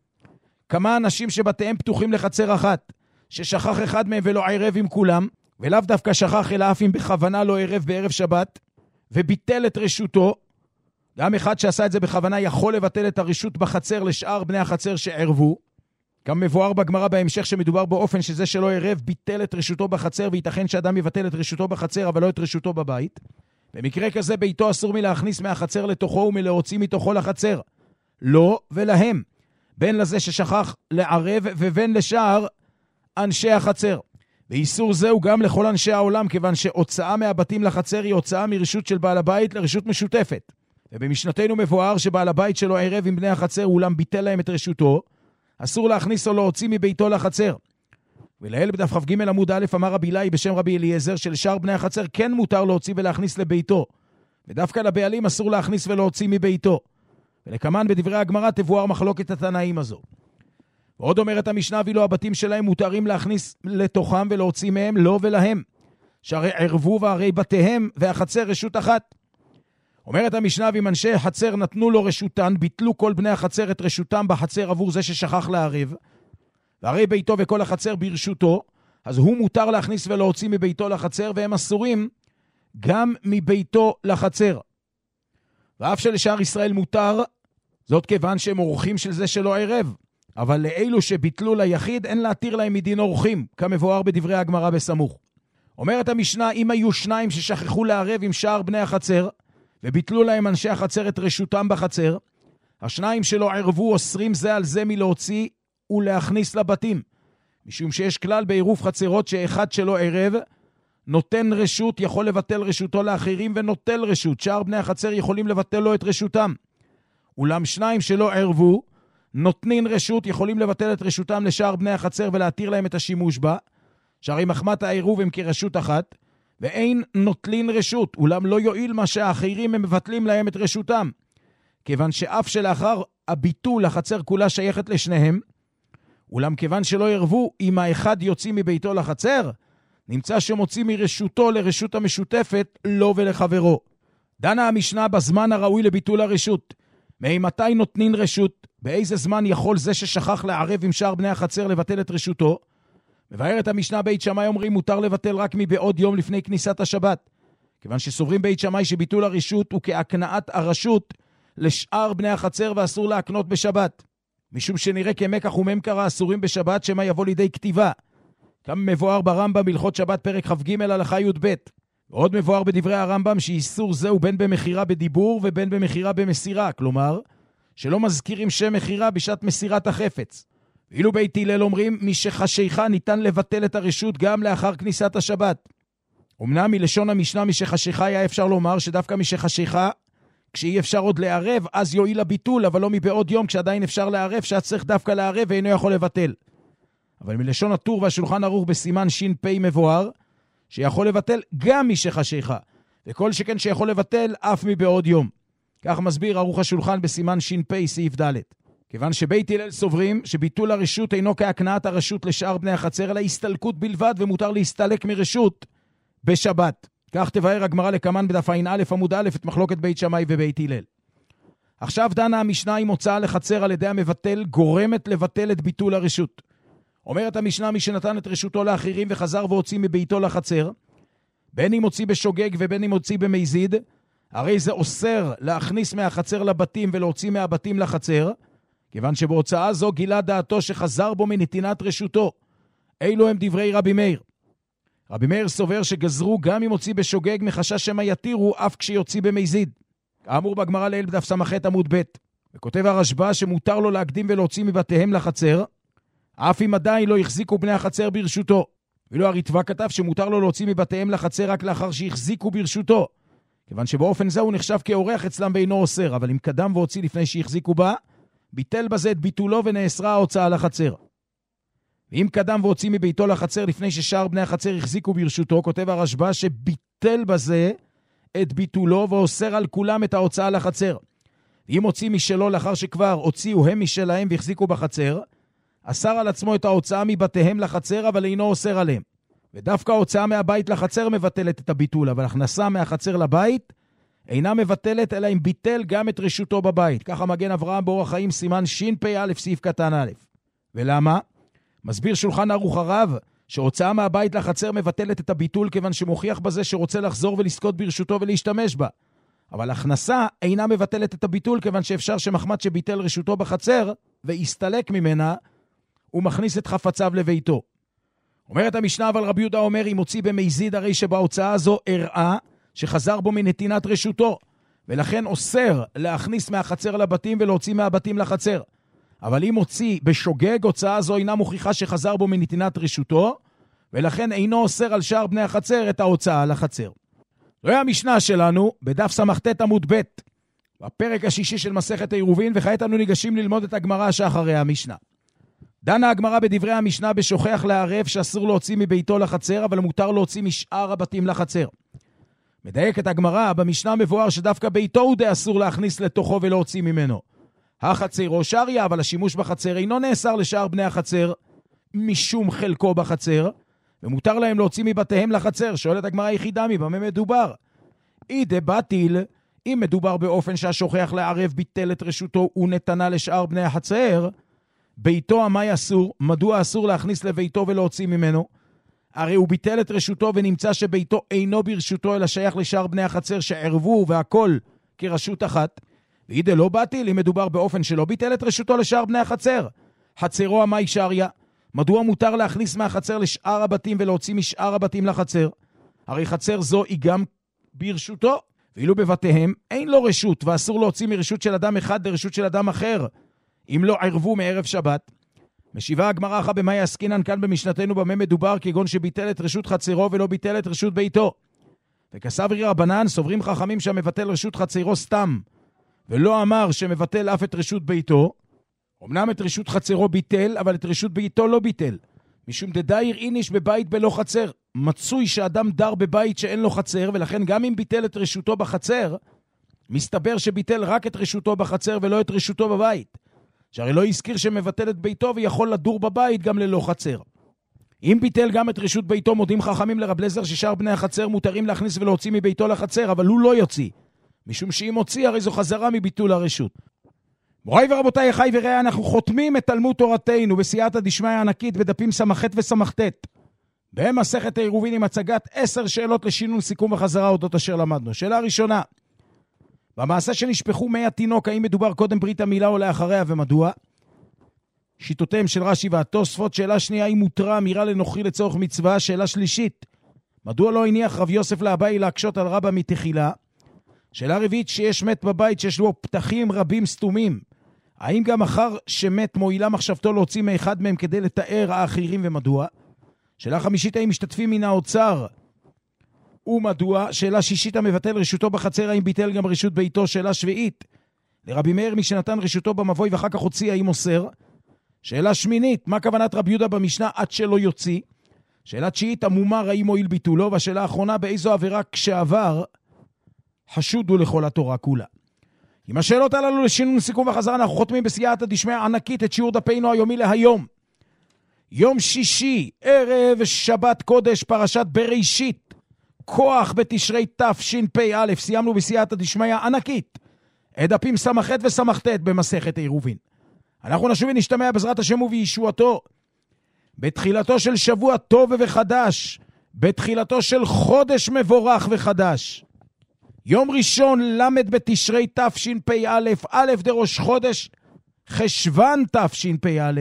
כמה אנשים שבתיהם פתוחים לחצר אחת, ששכח אחד מהם ולא ערב עם כולם, ולאו דווקא שכח אלא אף אם בכוונה לא ערב בערב שבת, וביטל את רשותו, גם אחד שעשה את זה בכוונה יכול לבטל את הרשות בחצר לשאר בני החצר שערבו, גם מבואר בגמרא בהמשך שמדובר באופן שזה שלא ערב ביטל את רשותו בחצר, וייתכן שאדם יבטל את רשותו בחצר אבל לא את רשותו בבית. במקרה כזה ביתו אסור מלהכניס מהחצר לתוכו ומלהוציא מתוכו לחצר. לא ולהם, בין לזה ששכח לערב ובין לשאר אנשי החצר. ואיסור זהו גם לכל אנשי העולם, כיוון שהוצאה מהבתים לחצר היא הוצאה מרשות של בעל הבית לרשות משותפת. ובמשנתנו מבואר שבעל הבית שלו ערב עם בני החצר אולם ביטל להם את רשותו, אסור להכניס או להוציא מביתו לחצר. ולאל בדף כ"ג עמוד א' אמר רבי אילאי בשם רבי אליעזר שלשאר בני החצר כן מותר להוציא ולהכניס לביתו, ודווקא לבעלים אסור להכניס ולהוציא מביתו. ולכמן בדברי הגמרא תבואר מחלוקת התנאים הזו. ועוד אומרת המשנה, ואילו הבתים שלהם מותרים להכניס לתוכם ולהוציא מהם לא ולהם, שהרי ערבו והרי בתיהם והחצר רשות אחת. אומרת המשנה, ואם אנשי חצר נתנו לו רשותן, ביטלו כל בני החצר את רשותם בחצר עבור זה ששכח לערב, והרי ביתו וכל החצר ברשותו, אז הוא מותר להכניס ולהוציא מביתו לחצר, והם אסורים גם מביתו לחצר. ואף שלשאר ישראל מותר, זאת כיוון שהם אורחים של זה שלא ערב, אבל לאלו שביטלו ליחיד אין להתיר להם מדין אורחים, כמבואר בדברי הגמרא בסמוך. אומרת המשנה, אם היו שניים ששכחו לערב עם שאר בני החצר, וביטלו להם אנשי החצר את רשותם בחצר, השניים שלא ערבו אוסרים זה על זה מלהוציא ולהכניס לבתים, משום שיש כלל בעירוב חצרות שאחד שלא ערב נותן רשות יכול לבטל רשותו לאחרים ונוטל רשות, שאר בני החצר יכולים לבטל לו את רשותם. אולם שניים שלא ערבו, נותנין רשות, יכולים לבטל את רשותם לשאר בני החצר ולהתיר להם את השימוש בה, שהרי מחמת העירוב הם כרשות אחת, ואין נוטלין רשות, אולם לא יועיל מה שהאחרים הם מבטלים להם את רשותם, כיוון שאף שלאחר הביטול החצר כולה שייכת לשניהם, אולם כיוון שלא ערבו, אם האחד יוציא מביתו לחצר, נמצא שמוציא מרשותו לרשות המשותפת, לא ולחברו. דנה המשנה בזמן הראוי לביטול הרשות. ממתי נותנין רשות? באיזה זמן יכול זה ששכח לערב עם שאר בני החצר לבטל את רשותו? מבארת המשנה בית שמאי אומרים מותר לבטל רק מבעוד יום לפני כניסת השבת. כיוון שסוברים בית שמאי שביטול הרשות הוא כהקנאת הרשות לשאר בני החצר ואסור להקנות בשבת. משום שנראה כמקח וממכרה אסורים בשבת שמה יבוא לידי כתיבה. גם מבואר ברמב"ם בהלכות שבת פרק כ"ג הלכה י"ב. ועוד מבואר בדברי הרמב"ם שאיסור זהו בין במחירה בדיבור ובין במחירה במסירה, כלומר שלא מזכירים שם מחירה בשעת מסירת החפץ. ואילו בית הלל אומרים מי שחשיכה ניתן לבטל את הרשות גם לאחר כניסת השבת. אמנם מלשון המשנה מי שחשיכה היה אפשר לומר שדווקא מי שחשיכה כשאי אפשר עוד לערב אז יועיל הביטול, אבל לא מבעוד יום כשעדיין אפשר לערב שאת צריך דווקא לערב ואינו יכול לבטל. אבל מלשון הטור והשולחן ערוך בסימן שין פי מבואר שיכול לבטל גם מי שחשיכה, וכל שכן שיכול לבטל אף מבעוד יום. כך מסביר ערוך השולחן בסימן שין פי סעיף ד'. כיוון שבית הלל סוברים שביטול הרשות אינו כהקנאת הרשות לשאר בני החצר, אלא הסתלקות בלבד ומותר להסתלק מרשות בשבת. כך תבאר הגמרא לקמן בדף ע"א עמוד א' את מחלוקת בית שמאי ובית הלל. עכשיו דנה המשנה עם הוצאה לחצר על ידי המבטל גורמת לבטל את ביטול הרשות. אומרת המשנה מי שנתן את רשותו לאחרים וחזר והוציא מביתו לחצר, בין אם הוציא בשוגג ובין אם הוציא במזיד, הרי זה אוסר להכניס מהחצר לבתים ולהוציא מהבתים לחצר, כיוון שבהוצאה זו גילה דעתו שחזר בו מנתינת רשותו. אילו הם דברי רבי מאיר. רבי מאיר סובר שגזרו גם אם הוציא בשוגג מחשש שמה יתירו אף כשיוציא במזיד. כאמור בגמרא לעיל בדף ס"ח עמוד ב'. וכותב הרשב"א שמותר לו להקדים ולהוציא מבתיהם לחצר, אף אם עדיין לא החזיקו בני החצר ברשותו. ואילו הרטב"א כתב שמותר לו להוציא מבתיהם לחצר רק לאחר שהחזיקו ברשותו, כיוון שבאופן זה הוא נחשב כאורח אצלם ואינו אוסר, אבל אם קדם והוציא לפני שהחזיקו בה, ביטל בזה את ביטולו ונאסרה ההוצאה לחצר. ואם קדם והוציא מביתו לחצר לפני ששאר בני החצר החזיקו ברשותו, כותב הרשב"א שביטל בזה את ביטולו ואוסר על כולם את ההוצאה לחצר. ואם הוציא משלו לאחר שכבר הוציאו הם משלהם והחזיקו בחצר, אסר על עצמו את ההוצאה מבתיהם לחצר, אבל אינו אוסר עליהם. ודווקא ההוצאה מהבית לחצר מבטלת את הביטול, אבל הכנסה מהחצר לבית אינה מבטלת, אלא אם ביטל גם את רשותו בבית. ככה מגן אברהם באורח חיים סימן שין פי א' סעיף קטן א'. ולמה? מסביר שולחן ערוך הרב שהוצאה מהבית לחצר מבטלת את הביטול, כיוון שמוכיח בזה שרוצה לחזור ולזכות ברשותו ולהשתמש בה. אבל הכנסה אינה מבטלת את הביטול, כיוון שאפשר שמחמת שביטל רשותו בחצר והסתלק ממנה, הוא מכניס את חפציו לביתו. אומרת המשנה, אבל רבי יהודה אומר, אם הוציא במזיד, הרי שבהוצאה הזו הראה שחזר בו מנתינת רשותו, ולכן אוסר להכניס מהחצר לבתים ולהוציא מהבתים לחצר. אבל אם הוציא בשוגג, הוצאה זו אינה מוכיחה שחזר בו מנתינת רשותו, ולכן אינו אוסר על שאר בני החצר את ההוצאה לחצר. זוהי המשנה שלנו בדף ס"ט עמוד ב', בפרק השישי של מסכת עירובין, וכעת אנו ניגשים ללמוד את הגמרא שאחרי המשנה. דנה הגמרא בדברי המשנה בשוכח לערב שאסור להוציא מביתו לחצר, אבל מותר להוציא משאר הבתים לחצר. מדייק את הגמרא, במשנה מבואר שדווקא ביתו הוא די אסור להכניס לתוכו ולהוציא ממנו. החצרו שריה, אבל השימוש בחצר אינו נאסר לשאר בני החצר משום חלקו בחצר, ומותר להם להוציא מבתיהם לחצר. שואלת הגמרא יחידה מי, במה מדובר? אידה בטיל, אם מדובר באופן שהשוכח לערב ביטל את רשותו ונתנה לשאר בני החצר, ביתו המי אסור. מדוע אסור להכניס לביתו ולהוציא ממנו? הרי הוא ביטל את רשותו ונמצא שביתו אינו ברשותו אלא שייך לשאר בני החצר שערבו והכל כרשות אחת. ואידה לא בטיל, אם מדובר באופן שלא ביטל את רשותו לשאר בני החצר, חצרו המי שריה. מדוע מותר להכניס מהחצר לשאר הבתים ולהוציא משאר הבתים לחצר? הרי חצר זו היא גם ברשותו, ואילו בבתיהם אין לו רשות, ואסור להוציא מרשות של אדם אחד לרשות של אדם אחר אם לא ערבו מערב שבת. משיבה הגמרא אחא במאי עסקינן כאן במשנתנו במה מדובר, כגון שביטל את רשות חצרו ולא ביטל את רשות ביתו. וכסברי רבנן סוברים חכמים שהמבטל רשות חצרו סתם ולא אמר שמבטל אף את רשות ביתו, אמנם את רשות חצרו ביטל, אבל את רשות ביתו לא ביטל. משום דדייר איניש בבית בלא חצר. מצוי שאדם דר בבית שאין לו חצר, ולכן גם אם ביטל את רשותו בחצר, מסתבר שביטל רק את רשותו בחצר ולא את רשותו בבית. שהרי לא הזכיר שמבטל את ביתו ויכול לדור בבית גם ללא חצר. אם ביטל גם את רשות ביתו, מודים חכמים לרב לזר ששאר בני החצר מותרים להכניס ולהוציא מביתו לחצר, אבל הוא לא יוציא. משום שאם הוציא, הרי זו חזרה מביטול הרשות. מוריי ורבותיי, אחי ורעי, אנחנו חותמים את תלמוד תורתנו בסייעתא דשמיא הענקית בדפים סמ"ח וסמ"ט. במסכת העירובין עם הצגת עשר שאלות לשינון, סיכום וחזרה אודות אשר למדנו. שאלה ראשונה, במעשה שנשפכו מי התינוק, האם מדובר קודם ברית המילה או לאחריה ומדוע? שיטותיהם של רש"י והתוספות. שאלה שנייה, האם מותרה אמירה לנוכרי לצורך מצווה? שאלה שלישית, מדוע לא הניח רב יוסף לאביי להקשות על רבא מתחילה? שאלה רביעית, שיש מת בבית שיש לו פתחים רבים סתומים, האם גם אחר שמת מועילה מחשבתו להוציא מאחד מהם כדי לתאר האחרים ומדוע? שאלה חמישית, האם משתתפים מן האוצר ומדוע? שאלה שישית, המבטל רשותו בחצר, האם ביטל גם רשות ביתו? שאלה שביעית, לרבי מאיר מי שנתן רשותו במבוי ואחר כך הוציא, האם מוסר? שאלה שמינית, מה כוונת רבי יהודה במשנה עד שלא יוציא? שאלה תשיעית, המומר האם מועיל ביטולו? והשאלה האחרונה, באיזו עבירה כשעבר חשוד הוא לכל התורה כולה. עם השאלות הללו לשינון סיכום וחזרה, אנחנו חותמים בסייעתא דשמיא ענקית את שיעור דפינו היומי להיום. יום שישי, ערב שבת קודש, פרשת בראשית, כוח בתשרי תשפ"א, סיימנו בסייעתא דשמיא ענקית את דפים סמ"ח וסמ"ט במסכת העירובין. אנחנו נשוב ונשתמע בעזרת השם ובישועתו בתחילתו של שבוע טוב וחדש, בתחילתו של חודש מבורך וחדש. יום ראשון למד בתשרי תשפ"א, א' דראש חודש חשוון תשפ"א,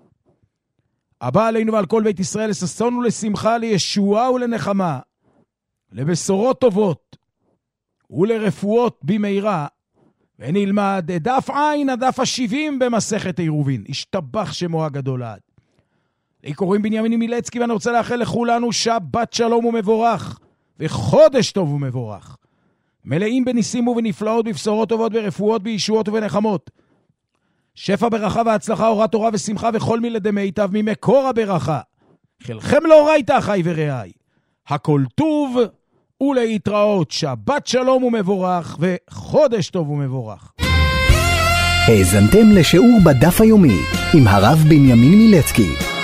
הבא עלינו ועל כל בית ישראל לששון ולשמחה, לישועה ולנחמה, לבשורות טובות ולרפואות במהרה. ונלמד דף עין, הדף השבעים במסכת העירובין. השתבח שמו הגדול עד. לי קוראים בנימין מילצקי, ואני רוצה לאחל לכולנו שבת שלום ומבורך, וחודש טוב ומבורך. מלאים בניסים ובנפלאות, בבשורות טובות, ברפואות, בישועות ובנחמות. שפע ברכה והצלחה, אורת תורה ושמחה, וכל מילי מיטב ממקור הברכה. חלכם לאורייתא אחי ורעי. הכל טוב ולהתראות. שבת שלום ומבורך, וחודש טוב ומבורך. האזנתם לשיעור בדף היומי עם הרב בנימין מילצקי.